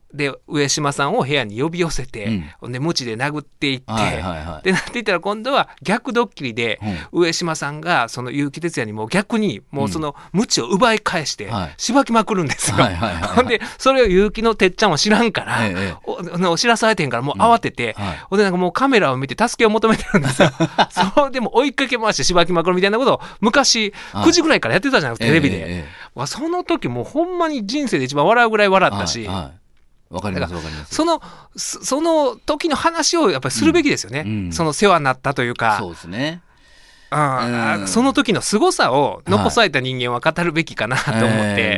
で上島さんを部屋に呼び寄せて、で鞭で殴っていって、でなっていったら今度は逆ドッキリで、上島さんがその結城哲也にも逆にもうその鞭を奪い返してしばきまくるんですよ。ほんでそれを結城のてっちゃんは知らんから、知らされてんからもう慌てて、ほんでなんかもうカメラを見て助けを求めてるんですよ。そうでも追いかけ回してしばきまくるみたいなことを昔9時ぐらいからやってたじゃないですか、テレビで。その時もうほんまに人生で一番笑うぐらい笑ったし、 わかりますわかります。 その時の話をやっぱりするべきですよね、その世話になったというか。 そうですね。 その時の凄さを残された人間は語るべきかなと思って、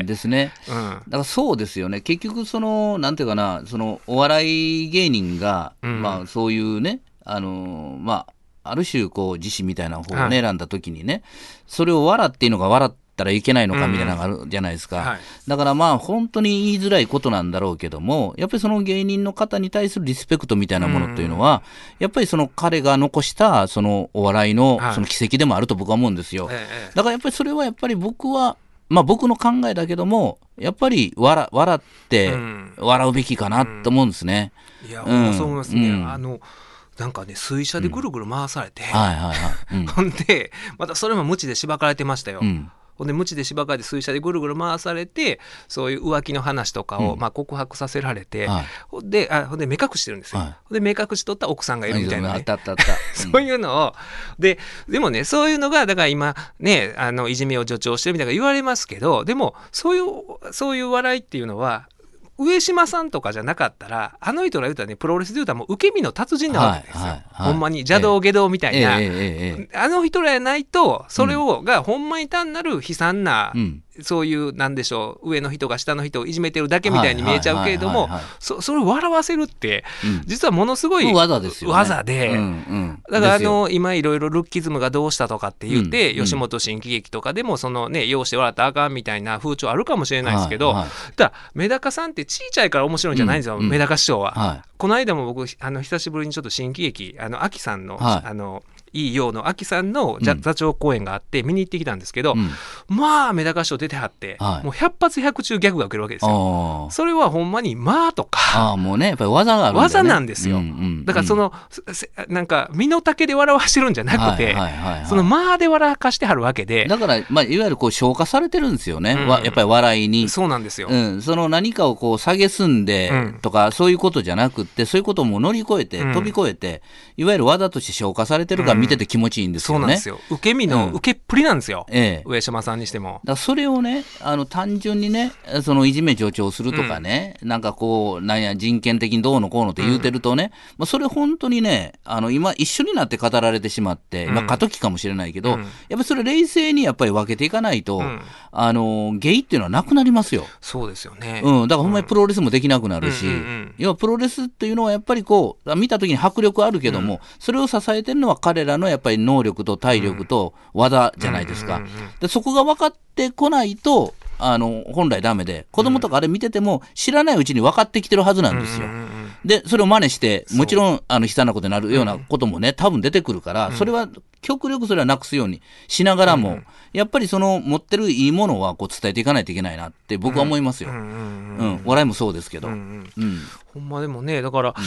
ですね。だからそうですよね。結局そのなんていうかな、そのお笑い芸人が、まあそういうね、まあある種こう自身みたいな方をね、選んだ時にね、それを笑っていいのか笑ったらいけないのかみたいなのがあるじゃないですか、だからまあ本当に言いづらいことなんだろうけども、やっぱりその芸人の方に対するリスペクトみたいなものというのは、やっぱりその彼が残したそのお笑いのその奇跡でもあると僕は思うんですよ。だからやっぱりそれはやっぱり僕はまあ僕の考えだけども、やっぱり笑って笑うべきかなと思うんですね。 いや、そう思いますね。なんかね、水車でぐるぐる回されて、ほんでまたそれも鞭でしばかれてましたよ。ほんで鞭でしばかれて水車でぐるぐる回されて、そういう浮気の話とかを、まあ、告白させられて、ほんで目隠してるんですよ。ほんで目隠しとった奥さんがいるみたいなね、そういうのをでもね、そういうのがだから今ね、いじめを助長してるみたいな言われますけど、でもそういう笑いっていうのは上島さんとかじゃなかったら、あの人ら言うたらね、プロレスで言うたらもう受け身の達人なわけですよ、ほんまに邪道下道みたいな、あの人らやないとそれがほんまに単なる悲惨な、そういうなんでしょう、上の人が下の人をいじめてるだけみたいに見えちゃうけれども、それを笑わせるって実はものすごい技ですよね。 技で、だから今いろいろルッキズムがどうしたとかって言って、吉本新喜劇とかでもそのね、容して笑ったらあかんみたいな風潮あるかもしれないですけど、ただメダカさんってちいちゃいから面白いんじゃないんですよ、メダカ師匠は。この間も僕久しぶりにちょっと新喜劇アキさんのいいようのアキさんの座長公演があって見に行ってきたんですけど、まあメダカ師匠出てはって、もう100発100中ギャグが受けるわけですよ。それはほんまにまあとか、 もうね、やっぱり技があるんだよね。 技なんですよ。だからそのなんか身の丈で笑わしてるんじゃなくて、そのまあで笑かしてはるわけで、 だからまあいわゆるこう消化されてるんですよね、やっぱり笑いに。 そうなんですよ。 その何かをこう蔑んでとか、そういうことじゃなくて、そういうことも乗り越えて、飛び越えて、いわゆる技として消化されてるから見てて気持ちいいんですよね。 そうなんですよ。受け身の受けっぷりなんですよ、上島さんにしても。 だからそれをね、単純にね、そのいじめ助長するとかね、なんかこうなんや人権的にどうのこうのって言うてるとね、それ本当にね、今一緒になって語られてしまって、過渡期かもしれないけど、やっぱりそれ冷静にやっぱり分けていかないと、ゲイっていうのはなくなりますよ。 そうですよね。 だからほんまにプロレスもできなくなるし、要はプロレスっていうのはやっぱりこう見た時に迫力あるけども、それを支えてるのは彼らのやっぱり能力と体力と技じゃないですか。でそこが分かってこないと本来ダメで、子供とかあれ見てても知らないうちに分かってきてるはずなんですよ。でそれを真似してもちろん悲惨なことになるようなこともね、多分出てくるから、それは極力それはなくすようにしながらも、やっぱりその持ってるいいものはこう伝えていかないといけないなって僕は思いますよ。笑いもそうですけど、ほんまでもね、だから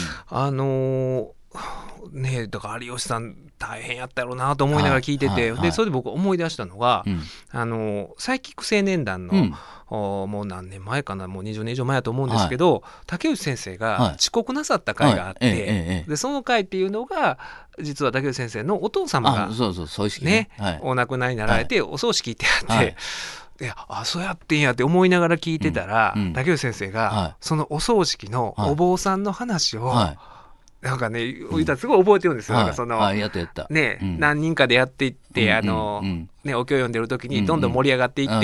ね、だから有吉さん大変やったやろうなと思いながら聞いてて、でそれで僕思い出したのが、サイキック青年団の、もう何年前かな、もう20年以上前だと思うんですけど、竹内先生が遅刻なさった回があって、でその回っていうのが実は竹内先生のお父様がね、お亡くなりになられて、お葬式行ってあって、そうやってんやって思いながら聞いてたら、竹内先生が、そのお葬式のお坊さんの話を、なんかね、すごい覚えてるんですよ。なんかそのね、何人かでやっていって、ね、お経を読んでる時にどんどん盛り上がっていって、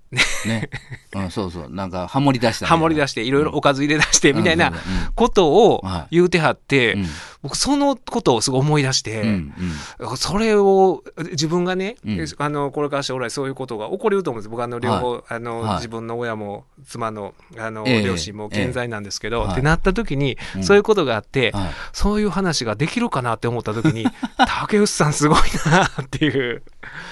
なんかハモり出していろいろおかず入れ出してみたいなことを言うてはって、僕そのことをすごい思い出して、それを自分がね、これから将来そういうことが起こりうと思うんです。僕両方自分の親も妻の両親も健在なんですけど、ってなった時にそういうことがあって、そういう話ができるかなって思った時に竹内さんすごいなっていう。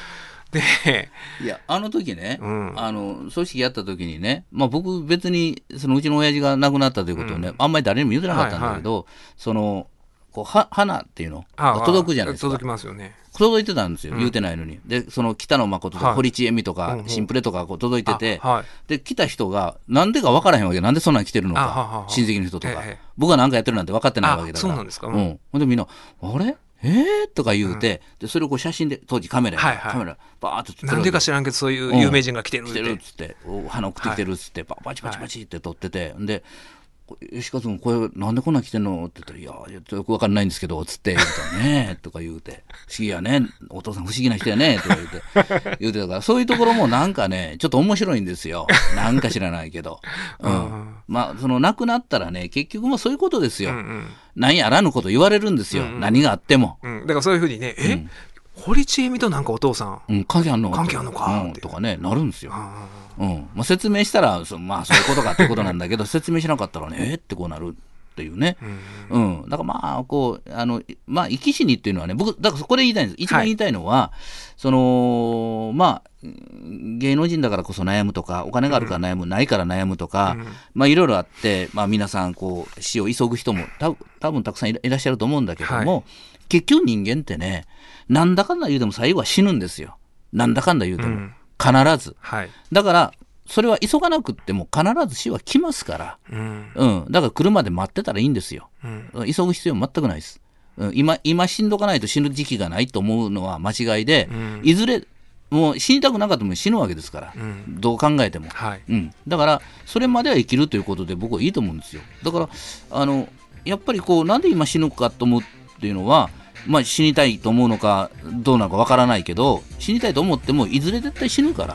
でいやあの時ね、組織やった時にね、僕別にそのうちの親父が亡くなったということをね、あんまり誰にも言ってなかったんだけど、そのこう花っていうのが届くじゃないですか。 届きますよね。 届いてたんですよ、言うてないのに。でその北野誠とか堀ちえみとかシンプレとかこう届いてて、で来た人がなんでか分からへんわけ。なんでそんなん来てるのか、親戚の人とか、僕が何かやってるなんて分かってないわけだから。 そうなんですか。 ほんでみんなあれとか言うて、でそれをこう写真で当時カメラバーッと撮って、 なんでか知らんけどそういう有名人が来てるっつって花送ってきてるっつってパチパチパチって撮ってて、で吉川君これなんでこんなん来てんのって言ったら、いやよく分かんないんですけどつって言うとねとか言うて、不思議やねお父さん不思議な人やねとか言うてたから、そういうところもなんかねちょっと面白いんですよ。なんか知らないけど、その亡くなったらね結局もそういうことですよ。何やらぬこと言われるんですよ、何があっても。 だからそういうふうにね、堀ちえみとなんかお父さん、 関係あんのか、 とかねなるんですよ。説明したらそういうことかってことなんだけど説明しなかったらねってこうなるっていうね。だからこう生き死にっていうのはね、僕だからこれ言いたいんです。一番言いたいのは、その芸能人だからこそ悩むとか、お金があるから悩む、ないから悩むとか、いろいろあって、皆さんこう死を急ぐ人も多分たくさんいらっしゃると思うんだけども、結局人間ってね、なんだかんだ言うても最後は死ぬんですよ。なんだかんだ言うても、必ず。だからそれは急がなくっても必ず死は来ますから、だから来るまで待ってたらいいんですよ。急ぐ必要全くないです。今死んどかないと死ぬ時期がないと思うのは間違いで、いずれもう死にたくなかったも死ぬわけですから、どう考えても、だからそれまでは生きるということで僕はいいと思うんですよ。だからやっぱりこうなんで今死ぬかと思うっていうのは、死にたいと思うのかどうなのかわからないけど、死にたいと思ってもいずれ絶対死ぬから、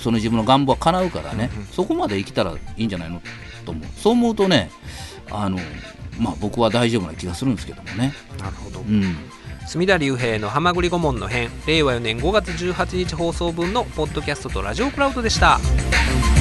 その自分の願望は叶うからね、そこまで生きたらいいんじゃないのと思う。そう思うとね、僕は大丈夫な気がするんですけどもね。 なるほど。隅田隆平のはまぐり顧問の編、令和4年5月18日放送分のポッドキャストとラジオクラウドでした。